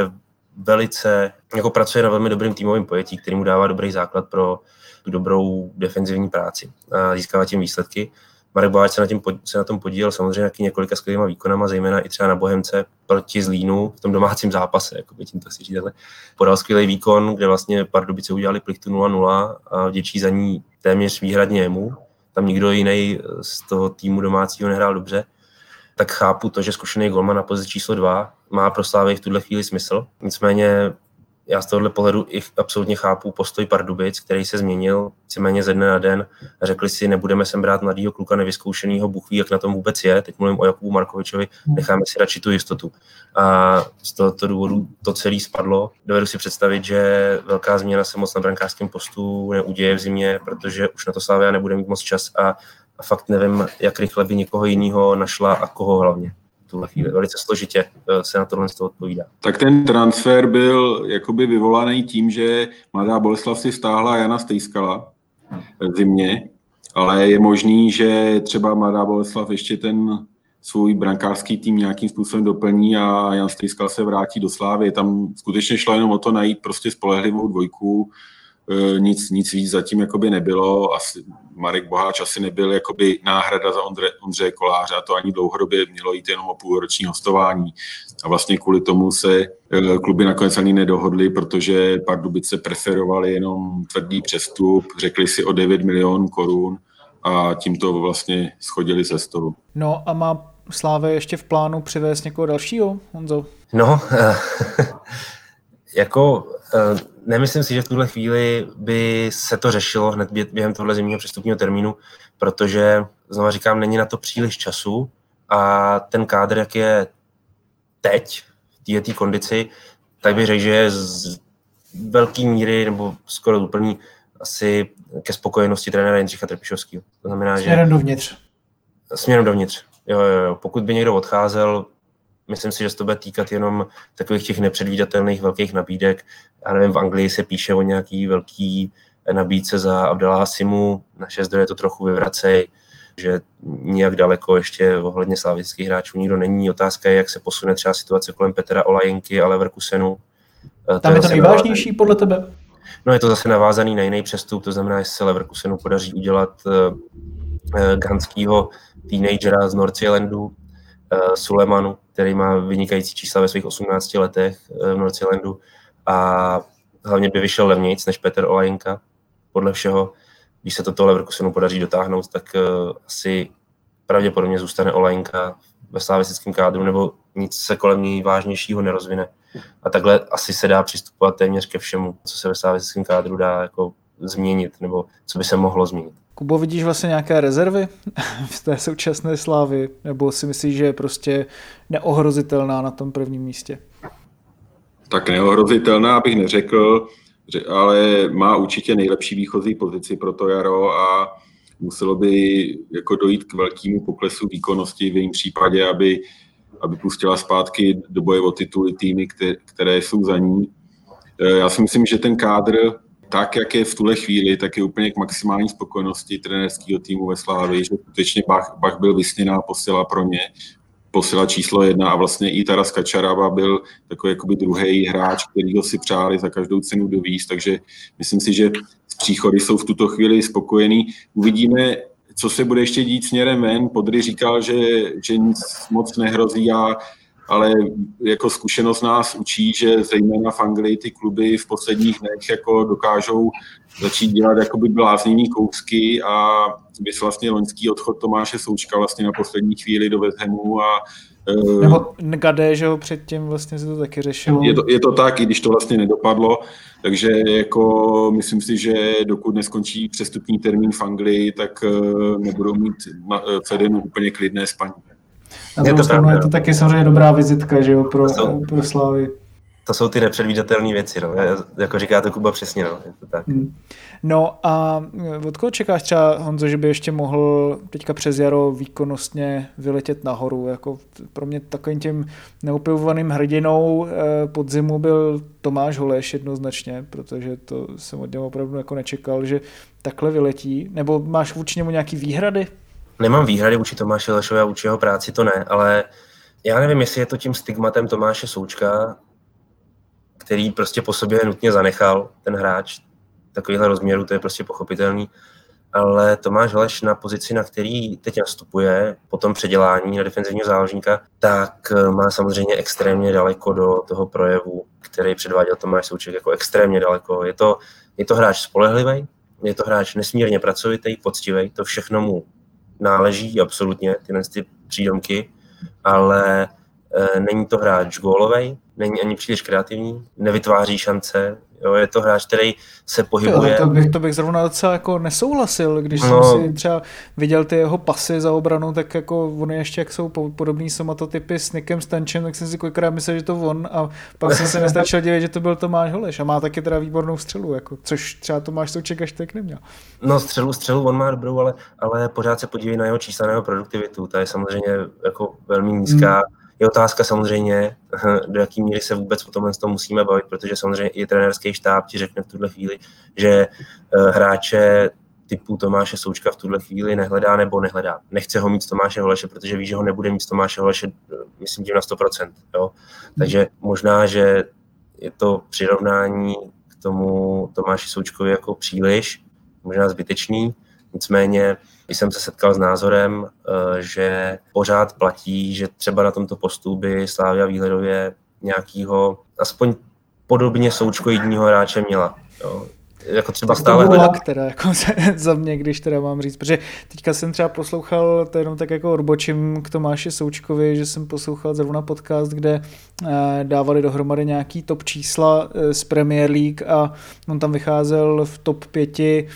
velice jako pracuje na velmi dobrým týmovém pojetí, který mu dává dobrý základ pro tu dobrou defenzivní práci a získává tím výsledky. Marek Boháč se na tom podílel samozřejmě taky několika skvělýma výkonama, zejména i třeba na Bohemce proti Zlínu v tom domácím zápase, jako by tím to si říct. Podal skvělý výkon, kde vlastně Pardubice udělali plichtu 0-0 a vděčí za ní téměř výhradně jemu. Tam nikdo jiný z toho týmu domácího nehrál dobře. Tak chápu to, že zkušený golman na pozici číslo 2 má pro Slávy v tuhle chvíli smysl. Nicméně já z tohohle pohledu i absolutně chápu postoj Pardubic, který se změnil víceméně ze dne na den a řekli si, nebudeme sem brát mladýho kluka nevyzkoušenýho, Bůh ví, jak na tom vůbec je. Teď mluvím o Jakubu Markovičovi, necháme si radši tu jistotu. A z tohoto důvodu to celé spadlo. Dovedu si představit, že velká změna se moc na brankářském postu neuděje v zimě, protože už na to Slavia nebude mít moc čas a fakt nevím, jak rychle by někoho jiného našla a koho hlavně. Tuhle chvíli. Velice složitě se na tohle odpovídá. Tak ten transfer byl jakoby vyvolaný tím, že Mladá Boleslav si stáhla Jana Stejskala v zimě, ale je možný, že třeba Mladá Boleslav ještě ten svůj brankářský tým nějakým způsobem doplní a Jan Stejskal se vrátí do Slávy. Tam skutečně šlo jenom o to najít prostě spolehlivou dvojku, nic víc zatím jakoby nebylo. Asi Marek Boháč asi nebyl jakoby náhrada za Ondřeje Koláře a to ani dlouhodobě mělo jít jenom o půlroční hostování. A vlastně kvůli tomu se kluby nakonec ani nedohodly, protože Pardubice preferovali jenom tvrdý přestup, řekli si o 9 milionů korun a tím to vlastně schodili ze stolu. No a má Slávě ještě v plánu přivést někoho dalšího, Honzo? No, nemyslím si, že v tuhle chvíli by se to řešilo hned během tohle zimního přestupního termínu, protože, znovu říkám, není na to příliš času a ten kádr, jak je teď v této kondici, tak bych řekl, že je z velké míry nebo skoro úplný asi ke spokojenosti trenéra Jindřicha Trpišovského. To znamená, směrem dovnitř. Směrem dovnitř. Jo. Pokud by někdo odcházel, myslím si, že se to bude týkat jenom takových těch nepředvídatelných velkých nabídek. Já nevím, v Anglii se píše o nějaký velký nabídce za Abdellaha Simu. Naše zdroje to trochu vyvracejí, že nijak daleko ještě ohledně slavických hráčů nikdo není. Otázka je, jak se posune třeba situace kolem Petra Olajenky a Leverkusenu. Tam je to nejvážnější podle tebe? No, je to zase navázaný na jiný přestup, to znamená, jestli se Leverkusenu podaří udělat ghanského teenagera z Nordsjællandu, Sulemanu, který má vynikající čísla ve svých 18 letech v Nordsjællandu a hlavně by vyšel levnějc než Petr Olajenka. Podle všeho, když se toto Leverkusenu podaří dotáhnout, tak asi pravděpodobně zůstane Olajnka ve slavistickém kádru, nebo nic se kolem ní vážnějšího nerozvine. A takhle asi se dá přistupovat téměř ke všemu, co se ve slavistickém kádru dá jako změnit, nebo co by se mohlo změnit. Kubo, vidíš vlastně nějaké rezervy v té současné Slávy, nebo si myslíš, že je prostě neohrozitelná na tom prvním místě? Tak neohrozitelná bych neřekl, ale má určitě nejlepší výchozí pozici pro to jaro a muselo by jako dojít k velkému poklesu výkonnosti v jejím případě, aby pustila zpátky do boje o tituly týmy, které jsou za ní. Já si myslím, že ten kádr, tak jak je v tuhle chvíli, tak je úplně k maximální spokojenosti trenérského týmu ve Slávii, že skutečně Bach byl vysněná posila pro ně, posila číslo 1 a vlastně i Taras Kačaraba byl takový jakoby druhý hráč, kterýho si přáli za každou cenu dovízt, takže myslím si, že z příchody jsou v tuto chvíli spokojení. Uvidíme, co se bude ještě dít směrem ven. Podry říkal, že nic moc nehrozí, ale jako zkušenost nás učí, že zejména v Anglii ty kluby v posledních dnech jako dokážou začít dělat jakoby bláznivý kousky a bys vlastně loňský odchod Tomáše Součka vlastně na poslední chvíli do West Hamu nebo Ngade, že ho předtím vlastně se to taky řešilo. Je to tak, i když to vlastně nedopadlo, takže jako myslím si, že dokud neskončí přestupní termín v Anglii, tak nebudou mít v Edenu úplně klidné spaní. Na druhou stranu je to taky samozřejmě dobrá vizitka, že jo, pro Slávy. To jsou ty nepředvídatelné věci, no. Jako říká to Kuba přesně, no. Je to tak. No a od koho čekáš třeba, Honzo, že by ještě mohl teďka přes jaro výkonnostně vyletět nahoru? Jako pro mě takovým tím neopěvovaným hrdinou podzimu byl Tomáš Holeš jednoznačně, protože to jsem od něho opravdu jako nečekal, že takhle vyletí. Nebo máš vůči němu nějaký výhrady? Nemám výhrady vůči Tomáši Holešovi a vůči jeho práci, to ne, ale já nevím, jestli je to tím stigmatem Tomáše Součka, který prostě po sobě nutně zanechal ten hráč takovýhle rozměru, to je prostě pochopitelný, ale Tomáš Holeš na pozici, na který teď nastupuje po tom předělání na defenzivního záložníka, tak má samozřejmě extrémně daleko do toho projevu, který předváděl Tomáš Souček, jako extrémně daleko. Je to hráč spolehlivý, je to hráč nesmírně pracovitý, poctivý, to všechno mu náleží absolutně, tyhle přídomky, ale není to hráč gólovej, není ani příliš kreativní, nevytváří šance, jo, je to hráč, který se pohybuje. To bych zrovna docela jako nesouhlasil, když jsem si třeba viděl ty jeho pasy za obranu, tak jako oni ještě jak jsou podobný somatotypy s Nickem Stančem, tak jsem si kolikrát myslel, že to on a pak jsem se nestačil divit, že to byl Tomáš Holeš a má taky teda výbornou střelu, jako, což třeba Tomáš Souček až tak neměl. No střelu on má dobrou, ale pořád se podívej na jeho čísla, na jeho produktivitu, ta je samozřejmě jako velmi nízká. Je otázka samozřejmě, do jaký míry se vůbec o tomhle musíme bavit, protože samozřejmě i trenérský štáb ti řekne v tuhle chvíli, že hráče typu Tomáše Součka v tuhle chvíli nehledá nebo nehledá. Nechce ho mít z Tomáše Holeše, protože ví, že ho nebude mít z Tomáše Holeše, myslím tím na 100%. Jo? Takže možná, že je to přirovnání k tomu Tomáši Součkovi jako příliš, možná zbytečný, nicméně jsem se setkal s názorem, že pořád platí, že třeba na tomto postu by Slavia výhledově nějakého aspoň podobně součkoidního hráče měla. Jo. Jako třeba stále hledat. Teda jako za mě, když teda mám říct, protože teďka jsem třeba poslouchal, to jenom tak jako odbočím k Tomáši Součkovi, že jsem poslouchal zrovna podcast, kde dávali dohromady nějaký top čísla z Premier League a on tam vycházel v top 5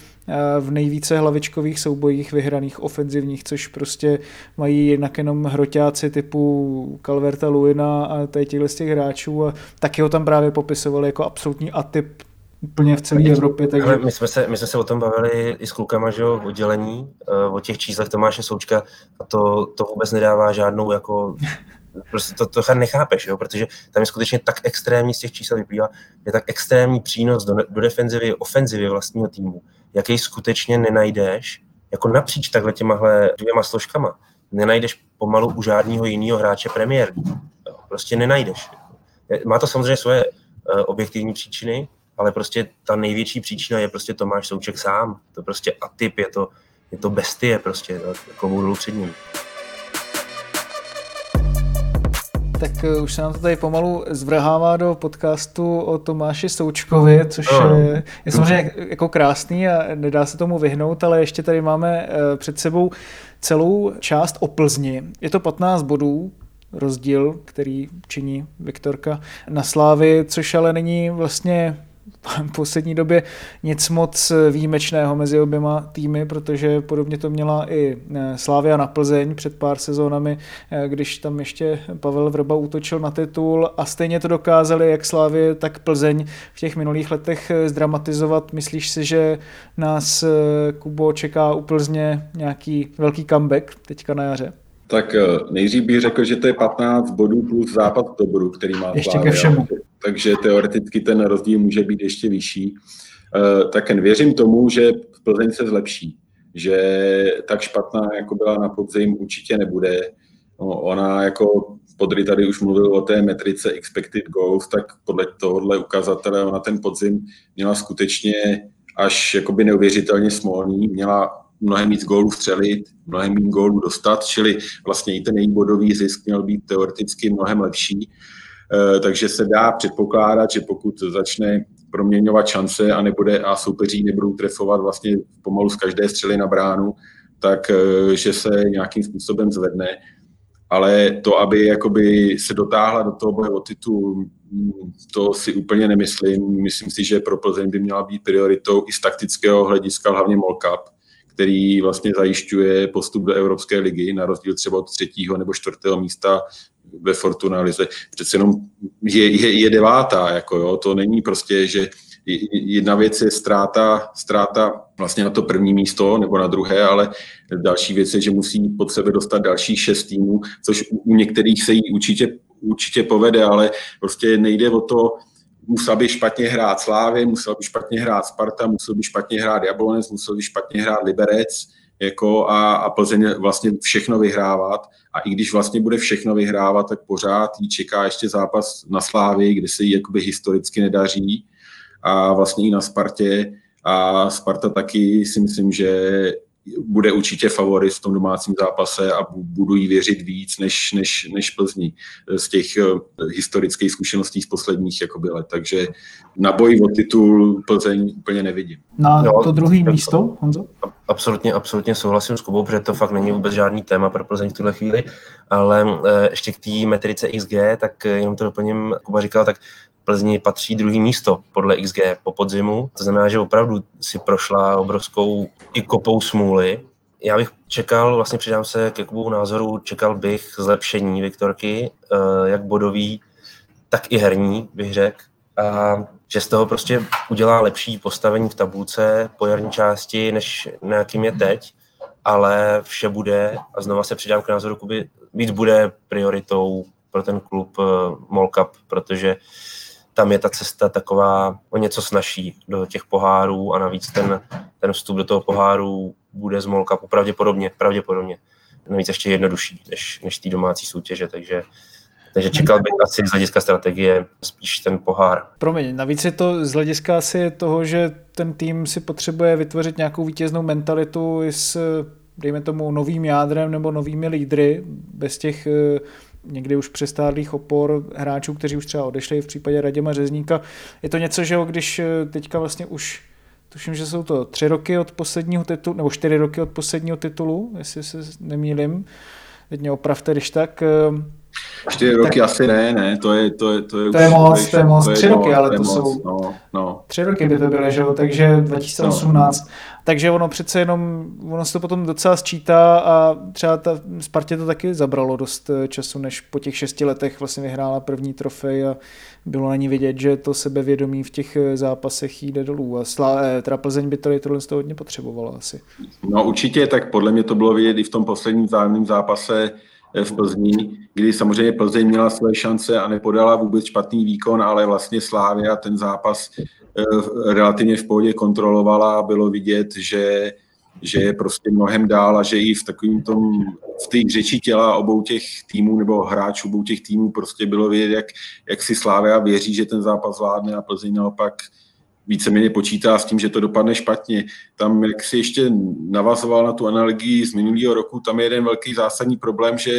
v nejvíce hlavičkových soubojích vyhraných ofenzivních, což prostě mají jednak jenom hroťáci typu Calverta-Lewina a těchto z těch hráčů a taky ho tam právě popisovali jako absolutní atyp úplně v celé Evropě. Takže... My jsme se o tom bavili i s klukama, že jo, v oddělení, o těch číslech Tomáše Součka a to vůbec nedává žádnou jako... Prostě to nechápeš, jo? Protože tam je skutečně tak extrémní z těch čísel vyplývá, je tak extrémní přínos do defenzivy, ofenzivy vlastního týmu, jaký skutečně nenajdeš, jako napříč takhle těmahle dvěma složkama, nenajdeš pomalu u žádného jiného hráče Premier League. Prostě nenajdeš. Má to samozřejmě svoje objektivní příčiny, ale prostě ta největší příčina je prostě Tomáš Souček sám. To prostě atyp, je to bestie prostě, jako dolů před ním. Tak už se nám to tady pomalu zvrhává do podcastu o Tomáši Součkovi, což je samozřejmě jako krásný a nedá se tomu vyhnout, ale ještě tady máme před sebou celou část o Plzni. Je to 15 bodů, rozdíl, který činí Viktorka na Slávy, což ale není vlastně v poslední době nic moc výjimečného mezi oběma týmy, protože podobně to měla i Slavia na Plzeň před pár sezónami, když tam ještě Pavel Vrba útočil na titul a stejně to dokázali jak Slavie, tak Plzeň v těch minulých letech zdramatizovat. Myslíš si, že nás, Kubo, čeká u Plzně nějaký velký comeback teďka na jaře? Tak nejdřív bych řekl, že to je 15 bodů plus západ k dobru, který má ještě Slavia. Ke všemu. Takže teoreticky ten rozdíl může být ještě vyšší. Tak jen věřím tomu, že Plzeň se zlepší. Že tak špatná, jako byla na podzim, určitě nebude. No, ona jako Podry tady už mluvil o té metrice expected goals, tak podle tohohle ukazatele ona ten podzim měla skutečně až jakoby neuvěřitelně smolný. Měla mnohem víc gólů střelit, mnohem méně gólů dostat, čili vlastně i ten její bodový zisk měl být teoreticky mnohem lepší. Takže se dá předpokládat, že pokud začne proměňovat šance a soupeří nebudou trefovat vlastně pomalu z každé střely na bránu, tak že se nějakým způsobem zvedne. Ale to, aby jakoby se dotáhla do toho boje o titul, to si úplně nemyslím. Myslím si, že pro Plzeň by měla být prioritou i z taktického hlediska hlavně MOL Cup, který vlastně zajišťuje postup do Evropské ligy, na rozdíl třeba od 3. nebo 4. místa ve Fortuna lize. Přece jenom je 9. Jako jo, to není prostě, že jedna věc je ztráta vlastně na to první místo nebo na druhé, ale další věc je, že musí pod sebe dostat další 6 týmů, což u některých se jí určitě povede, ale prostě nejde o to, musel by špatně hrát Slávy, musel by špatně hrát Sparta, musel by špatně hrát Jablonec, musel by špatně hrát Liberec jako a Plzeň vlastně všechno vyhrávat. A i když vlastně bude všechno vyhrávat, tak pořád jí čeká ještě zápas na Slávii, kde se jí jakoby historicky nedaří a vlastně i na Spartě. A Sparta taky si myslím, že bude určitě favorit v tom domácím zápase a budu jí věřit víc než Plzni z těch historických zkušeností z posledních jakoby let. Takže na boji o titul Plzeň úplně nevidím. Na to druhé místo, Honzo? Absolutně souhlasím s Kubou, protože to fakt není vůbec žádný téma pro Plzeň v tuhle chvíli, ale ještě k té metrice XG, tak jenom to doplním, Kuba říkal, tak Plzni patří druhý místo podle XG po podzimu. To znamená, že opravdu si prošla obrovskou i kopou smůly. Já bych čekal, vlastně přidám se k Jakubovu názoru, čekal bych zlepšení Viktorky, jak bodový, tak i herní, bych řekl. A že z toho prostě udělá lepší postavení v tabulce po jarní části, než na jakým je teď. Ale vše bude, a znova se přidám k názoru Kuby, víc bude prioritou pro ten klub MOL Cup, protože tam je ta cesta taková o něco snazší do těch pohárů a navíc ten vstup do toho poháru bude z MOL Cupu pravděpodobně. Navíc ještě jednodušší než té domácí soutěže, takže čekal bych asi z hlediska strategie spíš ten pohár. Promiň, navíc je to z hlediska asi toho, že ten tým si potřebuje vytvořit nějakou vítěznou mentalitu i s, dejme tomu, novým jádrem nebo novými lídry, bez těch někdy už přestárlých opor hráčů, kteří už třeba odešli v případě Raděma Řezníka. Je to něco, že když teďka vlastně už tuším, že jsou to 3 roky od posledního titulu, nebo 4 roky od posledního titulu, jestli se nemýlím. Teď mě opravte, když tak. 4 roky tak, asi ne, to je moc, 3 roky, ale to jsou, 3 roky by to byly, že jo, takže 2018, takže ono přece jenom, ono se to potom docela sčítá a třeba ta Spartě to taky zabralo dost času, než po těch 6 letech vlastně vyhrála první trofej a bylo na ní vidět, že to sebevědomí v těch zápasech jde dolů a teda Plzeň by tohle z toho hodně potřebovala asi. No určitě, tak podle mě to bylo vidět i v tom posledním vzájemném zápase v Plzni, kdy samozřejmě Plzeň měla své šance a nepodala vůbec špatný výkon, ale vlastně Slavia ten zápas relativně v pohodě kontrolovala a bylo vidět, že je prostě mnohem dál a že i v takovým v té řeči těla obou těch týmů nebo hráčů obou těch týmů prostě bylo vidět, jak si Slavia věří, že ten zápas zvládne a Plzeň naopak víceméně počítá s tím, že to dopadne špatně. Tam, jak si ještě navazoval na tu analogii z minulého roku, tam je jeden velký zásadní problém, že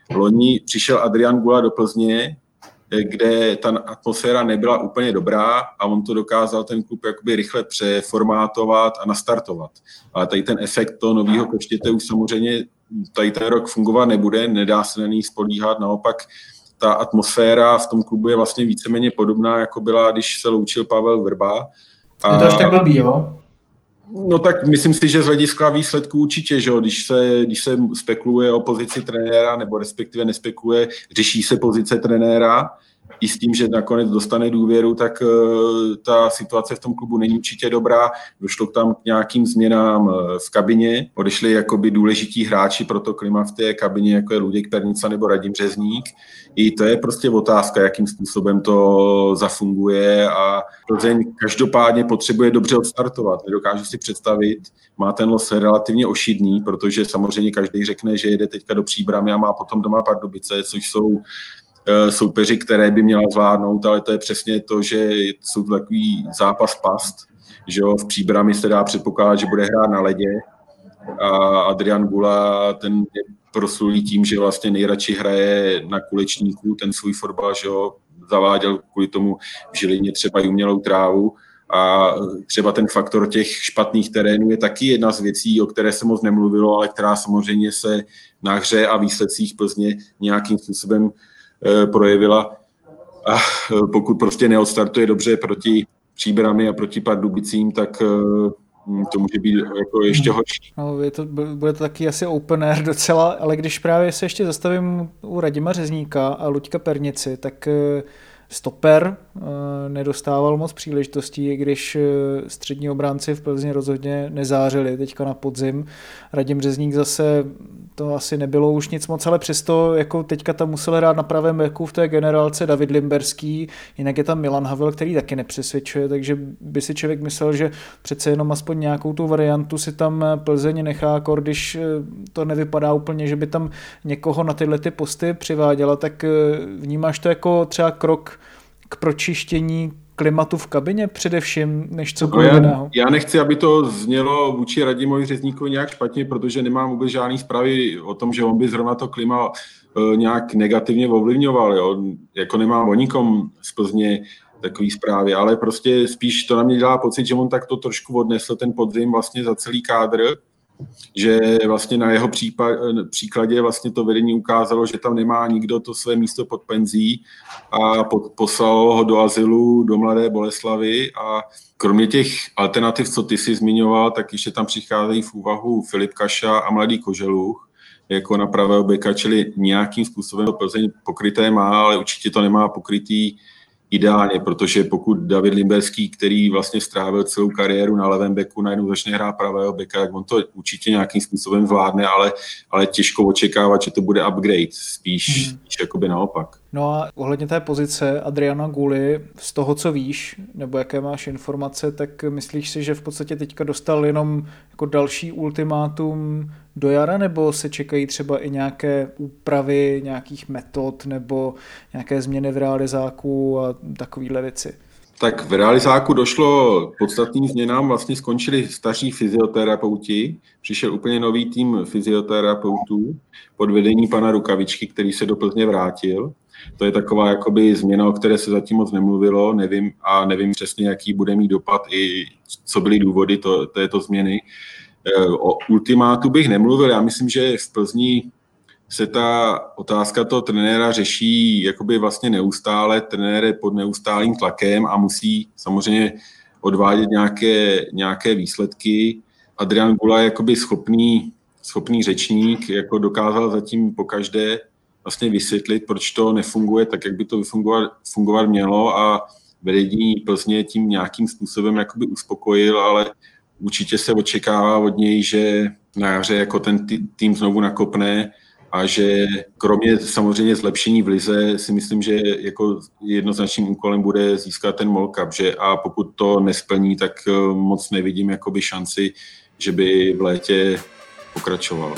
Loni přišel Adrian Gula do Plzně, kde ta atmosféra nebyla úplně dobrá a on to dokázal ten klub jakoby rychle přeformátovat a nastartovat. Ale tady ten efekt toho nového Koštěte už samozřejmě tady ten rok fungovat nebude, nedá se na ní spolíhat, naopak ta atmosféra v tom klubu je vlastně víceméně podobná, jako byla, když se loučil Pavel Vrba. Je to až tak blbý, jo? No tak myslím si, že z hlediska výsledků určitě, že když se spekuluje o pozici trenéra, nebo respektive nespekuluje, řeší se pozice trenéra i s tím, že nakonec dostane důvěru, tak ta situace v tom klubu není určitě dobrá. Došlo tam k nějakým změnám v kabině, odešli jakoby důležití hráči pro to klima v té kabině, jako je Luděk Pernica nebo Radim Řezník. I to je prostě otázka, jakým způsobem to zafunguje a Plzeň každopádně potřebuje dobře odstartovat. Nedokážu si představit, má ten los relativně ošidný, protože samozřejmě každý řekne, že jede teďka do Příbramy a má potom doma Pardubice, což jsou soupeři, které by měla zvládnout, ale to je přesně to, že jsou to takový zápas past, že jo, v Příbrami se dá předpokládat, že bude hrát na ledě a Adrian Gula, ten je proslulý tím, že vlastně nejradši hraje na kulečníku, ten svůj fotbal, že jo, zaváděl kvůli tomu v Žilině třeba i umělou trávu a třeba ten faktor těch špatných terénů je taky jedna z věcí, o které se moc nemluvilo, ale která samozřejmě se na hře a výsledcích Plzně nějakým způsobem projevila a pokud prostě neodstartuje dobře proti Příbrami a proti Pardubicím, tak to může být jako ještě horší. No, bude to taky asi open air docela, ale když právě se ještě zastavím u Radima Řezníka a Luďka Pernici, tak stoper nedostával moc příležitostí, když střední obránci v Plzni rozhodně nezářili teďka na podzim. Radim Řezník zase to asi nebylo už nic moc, ale přesto jako teďka tam musel hrát na pravém beku v té generálce David Limberský, jinak je tam Milan Havel, který taky nepřesvědčuje, takže by si člověk myslel, že přece jenom aspoň nějakou tu variantu si tam Plzeň nechá, když to nevypadá úplně, že by tam někoho na tyhle ty posty přiváděla, tak vnímáš to jako třeba krok k pročištění klimatu v kabině především, než cokoliv jiného? Já nechci, aby to znělo vůči Radimovi Řezníkovi nějak špatně, protože nemám vůbec žádný zprávy o tom, že on by zrovna to klima nějak negativně ovlivňoval. Jo? Jako nemám o nikom z Plzně takový zprávy, ale prostě spíš to na mě dělá pocit, že on tak to trošku odnesl ten podzim vlastně za celý kádr, že vlastně na jeho příkladě vlastně to vedení ukázalo, že tam nemá nikdo to své místo pod penzí a poslalo ho do azylu, do Mladé Boleslavi a kromě těch alternativ, co ty jsi zmiňoval, tak ještě tam přicházejí v úvahu Filip Kaša a Mladý Koželuch jako na pravého beka, čili nějakým způsobem to Plzeň pokryté má, ale určitě to nemá pokrytý ideálně, protože pokud David Limberský, který vlastně strávil celou kariéru na levém beku, najednou začne hrát pravého beka, tak on to určitě nějakým způsobem zvládne, ale těžko očekávat, že to bude upgrade, spíš jakoby naopak. No a ohledně té pozice Adriana Guly, z toho, co víš, nebo jaké máš informace, tak myslíš si, že v podstatě teďka dostal jenom jako další ultimátum do jara, nebo se čekají třeba i nějaké úpravy nějakých metod nebo nějaké změny v realizáku a takovýhle věci? Tak v realizáku došlo k podstatným změnám, vlastně skončili staří fyzioterapeuti, přišel úplně nový tým fyzioterapeutů pod vedení pana Rukavičky, který se do Plzně vrátil. To je taková jakoby změna, o které se zatím moc nemluvilo, nevím přesně, jaký bude mít dopad i co byly důvody této změny. O ultimátu bych nemluvil, já myslím, že v Plzni se ta otázka toho trenéra řeší jakoby vlastně neustále, trenér je pod neustálým tlakem a musí samozřejmě odvádět nějaké výsledky. Adrian Gula je jakoby schopný řečník, jako dokázal zatím pokaždé vlastně vysvětlit, proč to nefunguje tak, jak by to fungovat mělo a vedení Plzně tím nějakým způsobem jakoby uspokojil, ale určitě se očekává od něj, že na jaře jako ten tým znovu nakopne a že kromě samozřejmě zlepšení v lize si myslím, že jako jednoznačným úkolem bude získat ten MOL Cup, že a pokud to nesplní, tak moc nevidím jakoby šanci, že by v létě pokračoval.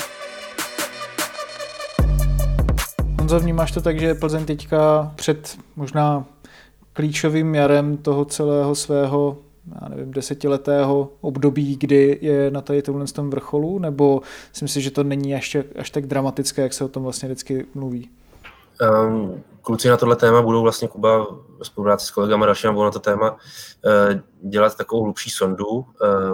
Honzo, vnímáš to tak, že Plzeň teďka před možná klíčovým jarem toho celého svého já nevím, 10letého období, kdy je na tady tomhle tom vrcholu, nebo si myslím, že to není až tak dramatické, jak se o tom vlastně vždycky mluví? Kluci na tohle téma budou vlastně, Kuba ve spolupráci s kolegama dalšíma budou na to téma dělat takovou hlubší sondu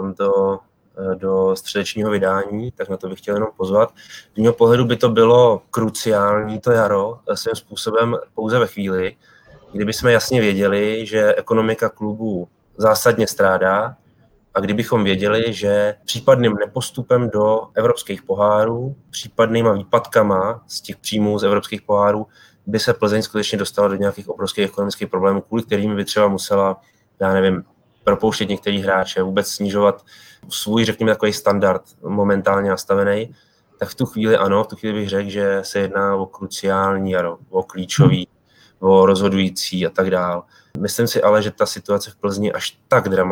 do středečního vydání, tak na to bych chtěl jenom pozvat. Z mého pohledu by to bylo kruciální to jaro svým způsobem pouze ve chvíli, kdyby jsme jasně věděli, že ekonomika klubu zásadně strádá a kdybychom věděli, že případným nepostupem do evropských pohárů, případnýma výpadkama z těch příjmů z evropských pohárů by se Plzeň skutečně dostala do nějakých obrovských ekonomických problémů, kvůli kterým by třeba musela, já nevím, propouštět některý hráče, vůbec snižovat svůj, řekněme, takový standard momentálně nastavený, tak v tu chvíli ano, v tu chvíli bych řekl, že se jedná o kruciální jaro, o klíčový, o rozhodující a tak dál. Myslím si ale, že ta situace v Plzni až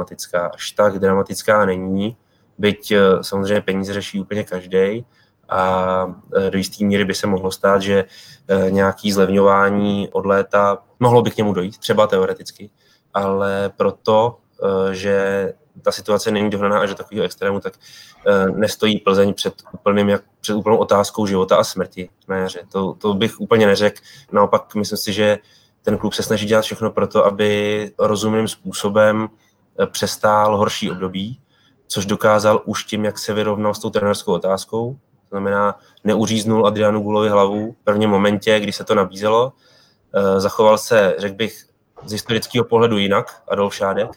tak dramatická není, byť samozřejmě peníze řeší úplně každý a do jisté míry by se mohlo stát, že nějaký zlevňování od léta, mohlo by k němu dojít, třeba teoreticky, ale proto, že ta situace není dohnaná až do takového extrému, tak nestojí Plzeň před úplnou otázkou života a smrti na jaře. To bych úplně neřekl. Naopak myslím si, že ten klub se snaží dělat všechno pro to, aby rozumným způsobem přestál horší období, což dokázal už tím, jak se vyrovnal s tou trenérskou otázkou. To znamená, neuříznul Adrianu Gulovi hlavu v prvním momentě, kdy se to nabízelo. Zachoval se, řekl bych, z historického pohledu jinak, Adolf Šádek,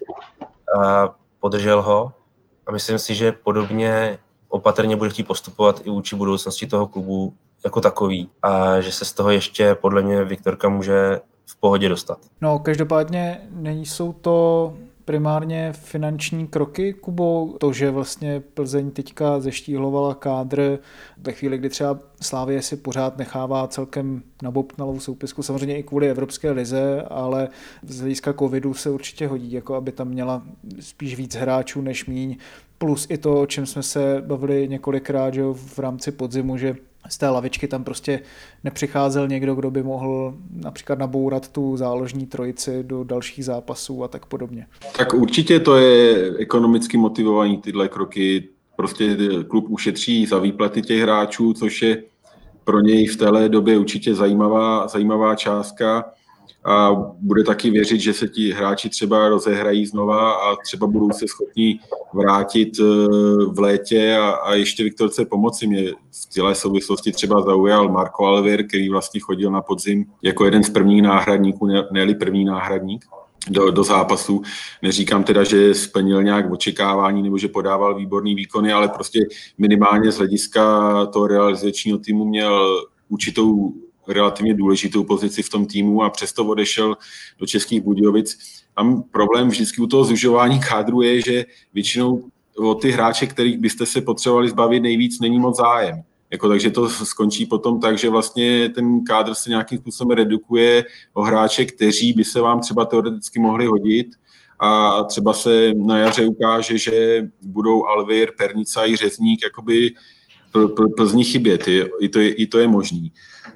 a podržel ho. A myslím si, že podobně opatrně bude chtít postupovat i vůči budoucnosti toho klubu jako takový. A že se z toho ještě podle mě Viktorka může v pohodě dostat. No, každopádně nejsou to primárně finanční kroky, Kubo, to, že vlastně Plzeň teďka zeštíhlovala kádr ve chvíli, kdy třeba Slavie si pořád nechává celkem nabobtnalou soupisku, samozřejmě i kvůli Evropské lize, ale z hlediska covidu se určitě hodí, jako aby tam měla spíš víc hráčů než míň, plus i to, o čem jsme se bavili několikrát, že v rámci podzimu, že z té lavičky tam prostě nepřicházel někdo, kdo by mohl například nabourat tu záložní trojici do dalších zápasů a tak podobně. Tak určitě to je ekonomicky motivovaný tyhle kroky. Prostě klub ušetří za výplaty těch hráčů, což je pro něj v téhle době určitě zajímavá částka. A bude taky věřit, že se ti hráči třeba rozehrají znova a třeba budou se schopni vrátit v létě a ještě Viktorce pomoci. Mě v celé souvislosti třeba zaujal Marco Alvér, který vlastně chodil na podzim jako jeden z prvních náhradníků, ne-li první náhradník do zápasu. Neříkám teda, že splnil nějak očekávání nebo že podával výborný výkony, ale prostě minimálně z hlediska toho realizačního týmu měl určitou relativně důležitou pozici v tom týmu a přesto odešel do Českých Budějovic. Tam problém vždycky u toho zužování kádru je, že většinou o ty hráče, kterých byste se potřebovali zbavit nejvíc, není moc zájem. Takže to skončí potom tak, že vlastně ten kádr se nějakým způsobem redukuje o hráče, kteří by se vám třeba teoreticky mohli hodit a třeba se na jaře ukáže, že budou Alvér, Pernica i Řezník jakoby Plzni chybět. I to je možný.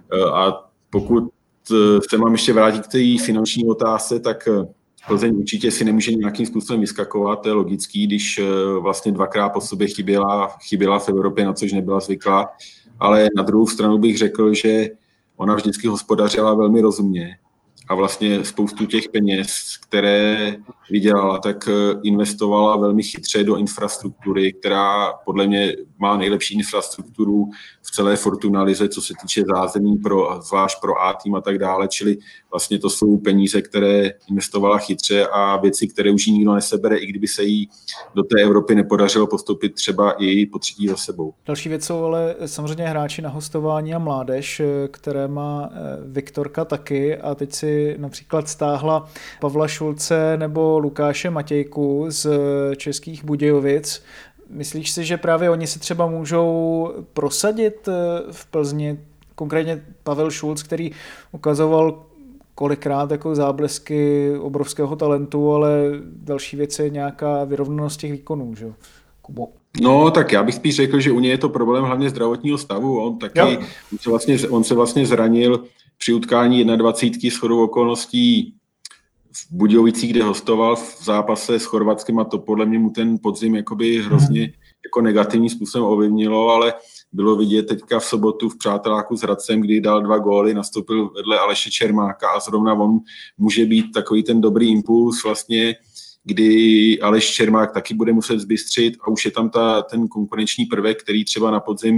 A pokud se mám ještě vrátit k té finanční otázce, tak Plzeň určitě si nemůže nějakým způsobem vyskakovat, to je logický, když vlastně dvakrát po sobě chyběla v Evropě, na což nebyla zvyklá, ale na druhou stranu bych řekl, že ona vždycky hospodařila velmi rozumně a vlastně spoustu těch peněz, které vydělala, tak investovala velmi chytře do infrastruktury, která podle mě má nejlepší infrastrukturu v celé Fortuna lize, co se týče zázemí zvlášť pro A-tým a tak dále, čili vlastně to jsou peníze, které investovala chytře a věci, které už jí nikdo nesebere, i kdyby se jí do té Evropy nepodařilo postoupit třeba i po třetí za sebou. Další věc jsou ale samozřejmě hráči na hostování a mládež, které má Viktorka taky a teď si například stáhla Pavla Šulce nebo Lukáše Matějku z Českých Budějovic. Myslíš si, že právě oni se třeba můžou prosadit v Plzni? Konkrétně Pavel Šulc, který ukazoval kolikrát jako záblesky obrovského talentu, ale další věc je nějaká vyrovnanost těch výkonů, že? Kubo. No, tak já bych spíš řekl, že u něj je to problém hlavně zdravotního stavu. On se vlastně zranil při utkání 21 shodou okolností v Budějovicích, kde hostoval v zápase s Chorvatskem, a to podle mě mu ten podzim jakoby hrozně jako negativním způsobem ovlivnilo, ale bylo vidět teďka v sobotu v Přáteláku s Hradcem, kdy dal 2 góly, nastoupil vedle Aleše Čermáka a zrovna on může být takový ten dobrý impuls vlastně, kdy Aleš Čermák taky bude muset zbystřit a už je tam ten konkurenční prvek, který třeba na podzim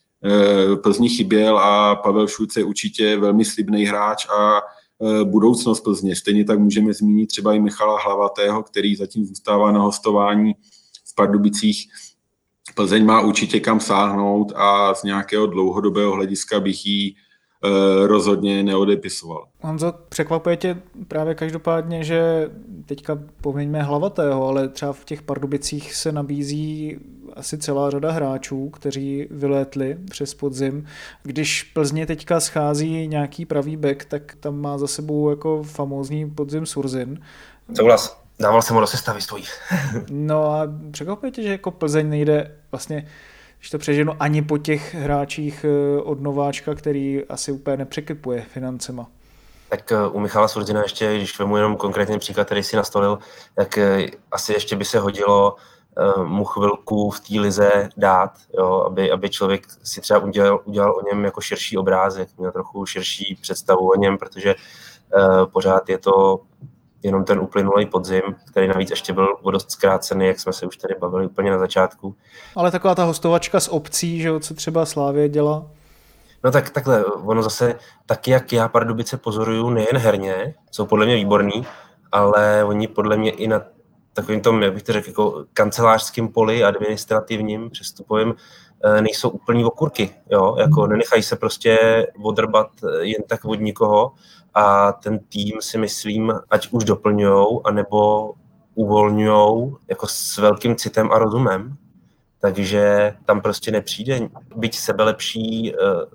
Plzni chyběl, a Pavel Šulc je určitě velmi slibný hráč a budoucnost Plzně. Stejně tak můžeme zmínit třeba i Michala Hlavatého, který zatím zůstává na hostování v Pardubicích. Plzeň má určitě kam sáhnout a z nějakého dlouhodobého hlediska bych jí rozhodně neodepisoval. Honzo, překvapuje tě právě každopádně, že teďka poměňme Hlavatého, ale třeba v těch Pardubicích se nabízí asi celá řada hráčů, kteří vylétli přes podzim. Když Plzně teďka schází nějaký pravý back, tak tam má za sebou jako famózní podzim Surzin. Souhlas. Dával jsem ho do sestavy svojí. No a překvapuje tě, že jako Plzeň nejde vlastně, když to přeženu, ani po těch hráčích od nováčka, který asi úplně nepřekypuje financema. Tak u Michala Surzina ještě, když vemu jenom konkrétní příklad, který si nastolil, tak asi ještě by se hodilo mu chvilku v té lize dát, jo, aby člověk si třeba udělal o něm jako širší obrázek, měl trochu širší představu o něm, protože pořád je to jenom ten uplynulý podzim, který navíc ještě byl o dost zkrácený, jak jsme se už tady bavili úplně na začátku. Ale taková ta hostovačka z obcí, že jo, co třeba Slavie dělá? No tak takhle, ono zase taky, jak já Pardubice pozoruju, nejen herně, jsou podle mě výborný, ale oni podle mě i na takovým tom, jak bych to řekl, jako kancelářským poli, administrativním, přestupovým, nejsou úplný okurky, jo, jako nenechají se prostě odrbat jen tak od nikoho a ten tým si myslím, ať už doplňujou, anebo uvolňujou jako s velkým citem a rozumem, takže tam prostě nepřijde, byť sebelepší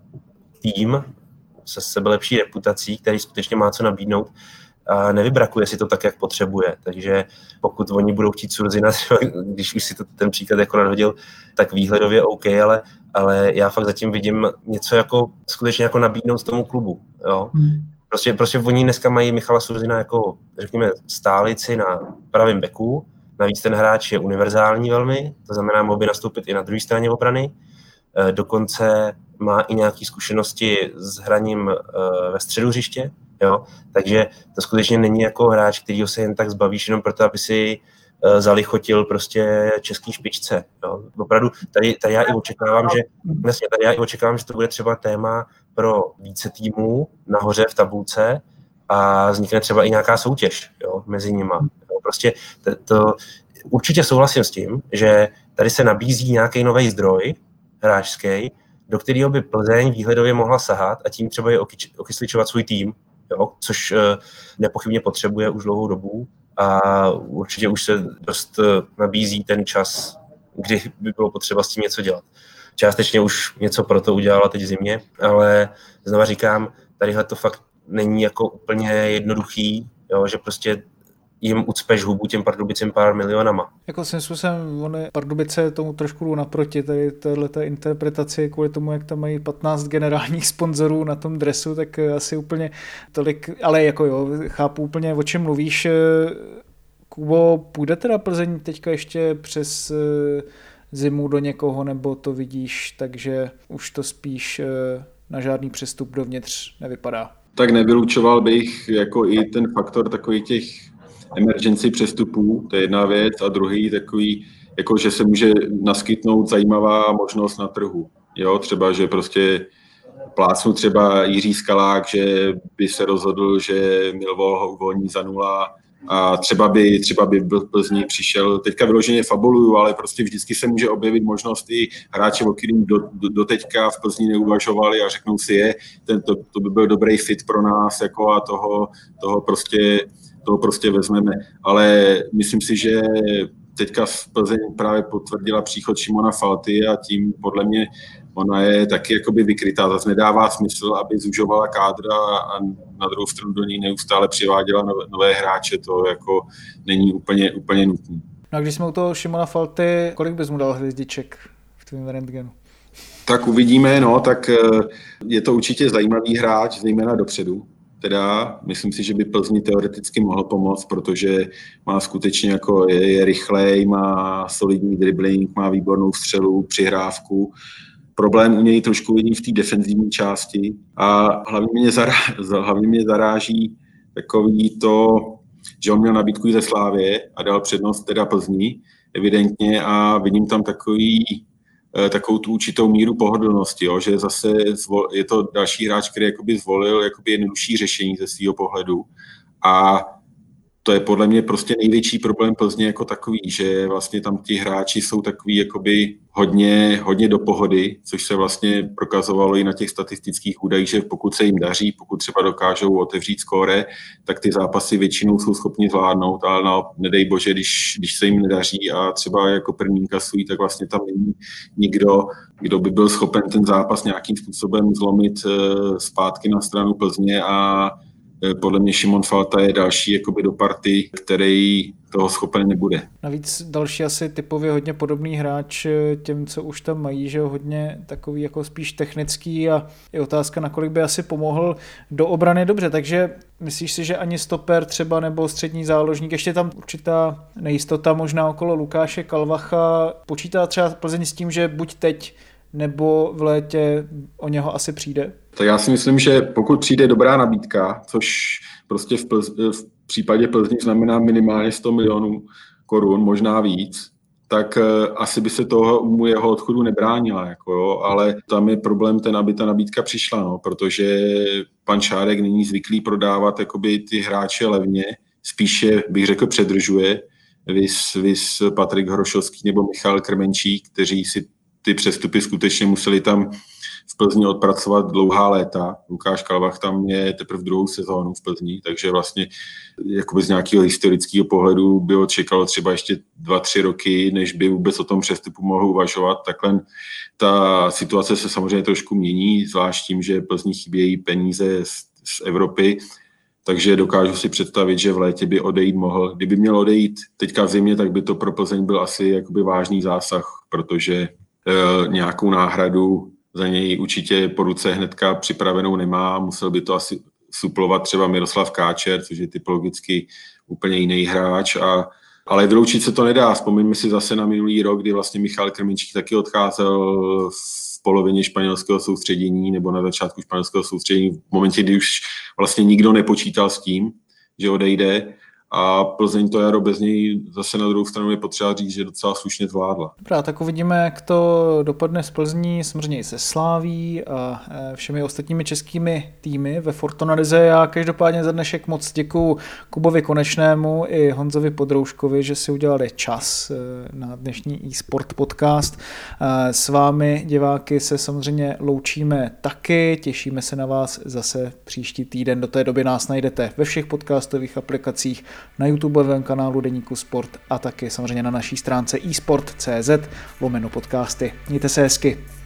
tým se sebelepší reputací, který skutečně má co nabídnout, a nevybrakuje si to tak, jak potřebuje. Takže pokud oni budou chtít Surzina, když už si to ten příklad jako nadhodil, tak výhledově OK, ale já fakt zatím vidím něco jako skutečně jako nabídnout tomu klubu. Jo? Prostě oni dneska mají Michala Surzina jako, řekněme, stálici na pravém beku. Navíc ten hráč je univerzální velmi, to znamená, mohl by nastoupit i na druhé straně obrany. Dokonce má i nějaké zkušenosti s hraním ve středu hřiště. Jo? Takže to skutečně není jako hráč, kterýho se jen tak zbavíš jenom proto, aby si zalichotil prostě český špičce. Jo? Opravdu tady já i očekávám, že to bude třeba téma pro více týmů nahoře v tabulce a vznikne třeba i nějaká soutěž, jo, mezi nima. Jo? Prostě to určitě souhlasím s tím, že tady se nabízí nějaký nový zdroj hráčský, do kterého by Plzeň výhledově mohla sahat a tím třeba je okysličovat svůj tým, jo, což nepochybně potřebuje už dlouhou dobu a určitě už se dost nabízí ten čas, kdy by bylo potřeba s tím něco dělat. Částečně už něco pro to udělala teď v zimě, ale znova říkám, tadyhle to fakt není jako úplně jednoduchý, jo, že prostě jim ucpeš hubu těm Pardubicím pár milionama. Jako svým způsobem, Pardubice tomu trošku jdou naproti, tady téhleté interpretaci kvůli tomu, jak tam mají 15 generálních sponzorů na tom dresu, tak asi úplně tolik, ale jako jo, chápu úplně, o čem mluvíš. Kubo, půjde teda Plzeň teďka ještě přes zimu do někoho, nebo to vidíš, takže už to spíš na žádný přestup dovnitř nevypadá? Tak nevylučoval bych jako i ten faktor takových těch emergency přestupů, to je jedna věc, a druhý takový, jako že se může naskytnout zajímavá možnost na trhu. Jo, třeba, že prostě plácnu třeba Jiří Skalák, že by se rozhodl, že Millwall ho uvolní za 0 a třeba by byl v Plzni přišel, teďka vyloženě fabuluju, ale prostě vždycky se může objevit možnost i hráče, o kterým do teďka v Plzni neuvažovali a řeknou si to by byl dobrý fit pro nás jako a toho prostě vezmeme. Ale myslím si, že teďka v Plzeň právě potvrdila příchod Šimona Falty a tím podle mě ona je taky jakoby vykrytá. Zase nedává smysl, aby zužovala kádra a na druhou stranu do ní neustále přiváděla nové hráče. To jako není úplně nutné. No a když jsme u toho Šimona Falty, kolik bys mu dal hvězdiček v tvém rentgenu? Tak uvidíme, no, tak je to určitě zajímavý hráč, zejména dopředu. teda. Myslím si, že by Plzni teoreticky mohl pomoct, protože má skutečně jako je rychlej, má solidní dribbling, má výbornou střelu, přihrávku. Problém u něj trošku vidím v té defenzivní části a hlavně mě zaráží takový to, že on měl nabídku i ze Slávie a dal přednost teda Plzni, evidentně, a vidím tam takovou tu určitou míru pohodlnosti, jo, že zase je to další hráč, který jakoby zvolil jakoby jednodušší řešení ze svého pohledu a to je podle mě prostě největší problém Plzně jako takový, že vlastně tam ti hráči jsou takový jakoby hodně do pohody, což se vlastně prokazovalo i na těch statistických údajích, že pokud se jim daří, pokud třeba dokážou otevřít skóre, tak ty zápasy většinou jsou schopni zvládnout, ale nedej bože, když se jim nedaří a třeba jako první kasují, tak vlastně tam není nikdo, kdo by byl schopen ten zápas nějakým způsobem zlomit zpátky na stranu Plzně a podle mě Šimon Falta je další jakoby do party, který toho schopen nebude. Navíc další asi typově hodně podobný hráč těm, co už tam mají, že hodně takový jako spíš technický a je otázka, nakolik by asi pomohl do obrany dobře, takže myslíš si, že ani stoper třeba nebo střední záložník, ještě tam určitá nejistota možná okolo Lukáše Kalvacha, počítá třeba Plzeň s tím, že buď teď nebo v létě o něho asi přijde? Tak já si myslím, že pokud přijde dobrá nabídka, což prostě v případě Plzni znamená minimálně 100 milionů korun, možná víc, tak asi by se tomu jeho odchodu nebránila, jako jo, ale tam je problém aby ta nabídka přišla, no, protože pan Šárek není zvyklý prodávat jakoby ty hráče levně, spíše bych řekl předržuje, vis Patrik Hrošovský nebo Michal Krmenčík, kteří si ty přestupy skutečně museli tam v Plzni odpracovat dlouhá léta. Lukáš Kalvach tam je teprve druhou sezónu v Plzni, takže vlastně jakoby z nějakého historického pohledu by čekalo třeba ještě 2-3 roky, než by vůbec o tom přestupu mohl uvažovat. Takhle ta situace se samozřejmě trošku mění, zvlášť tím, že Plzni chybějí peníze z Evropy, takže dokážu si představit, že v létě by odejít mohl. Kdyby měl odejít teďka v zimě, tak by to pro Plzeň byl asi jakoby vážný zásah, protože nějakou náhradu za něj určitě po ruce hnedka připravenou nemá, musel by to asi suplovat třeba Miroslav Káčer, což je typologicky úplně jiný hráč, ale vyloučit se to nedá. Vzpomeňme si zase na minulý rok, kdy vlastně Michal Krmenčík taky odcházel v polovině španělského soustředění nebo na začátku španělského soustředění v momentě, kdy už vlastně nikdo nepočítal s tím, že odejde. A Plzeň to jaro bez něj zase na druhou stranu je potřeba říct, že docela slušně zvládla. Dobrá, tak uvidíme, jak to dopadne s Plzní, samozřejmě i se Sláví a všemi ostatními českými týmy ve Fortuna Lize. Já každopádně za dnešek moc děkuju Kubovi Konečnému i Honzovi Podrouškovi, že si udělali čas na dnešní eSport podcast. S vámi, diváky, se samozřejmě loučíme taky, těšíme se na vás zase příští týden. Do té doby nás najdete ve všech podcastových aplikacích, na YouTubeovém kanálu Deníku Sport a taky samozřejmě na naší stránce eSport.cz/podcasty. Mějte se hezky.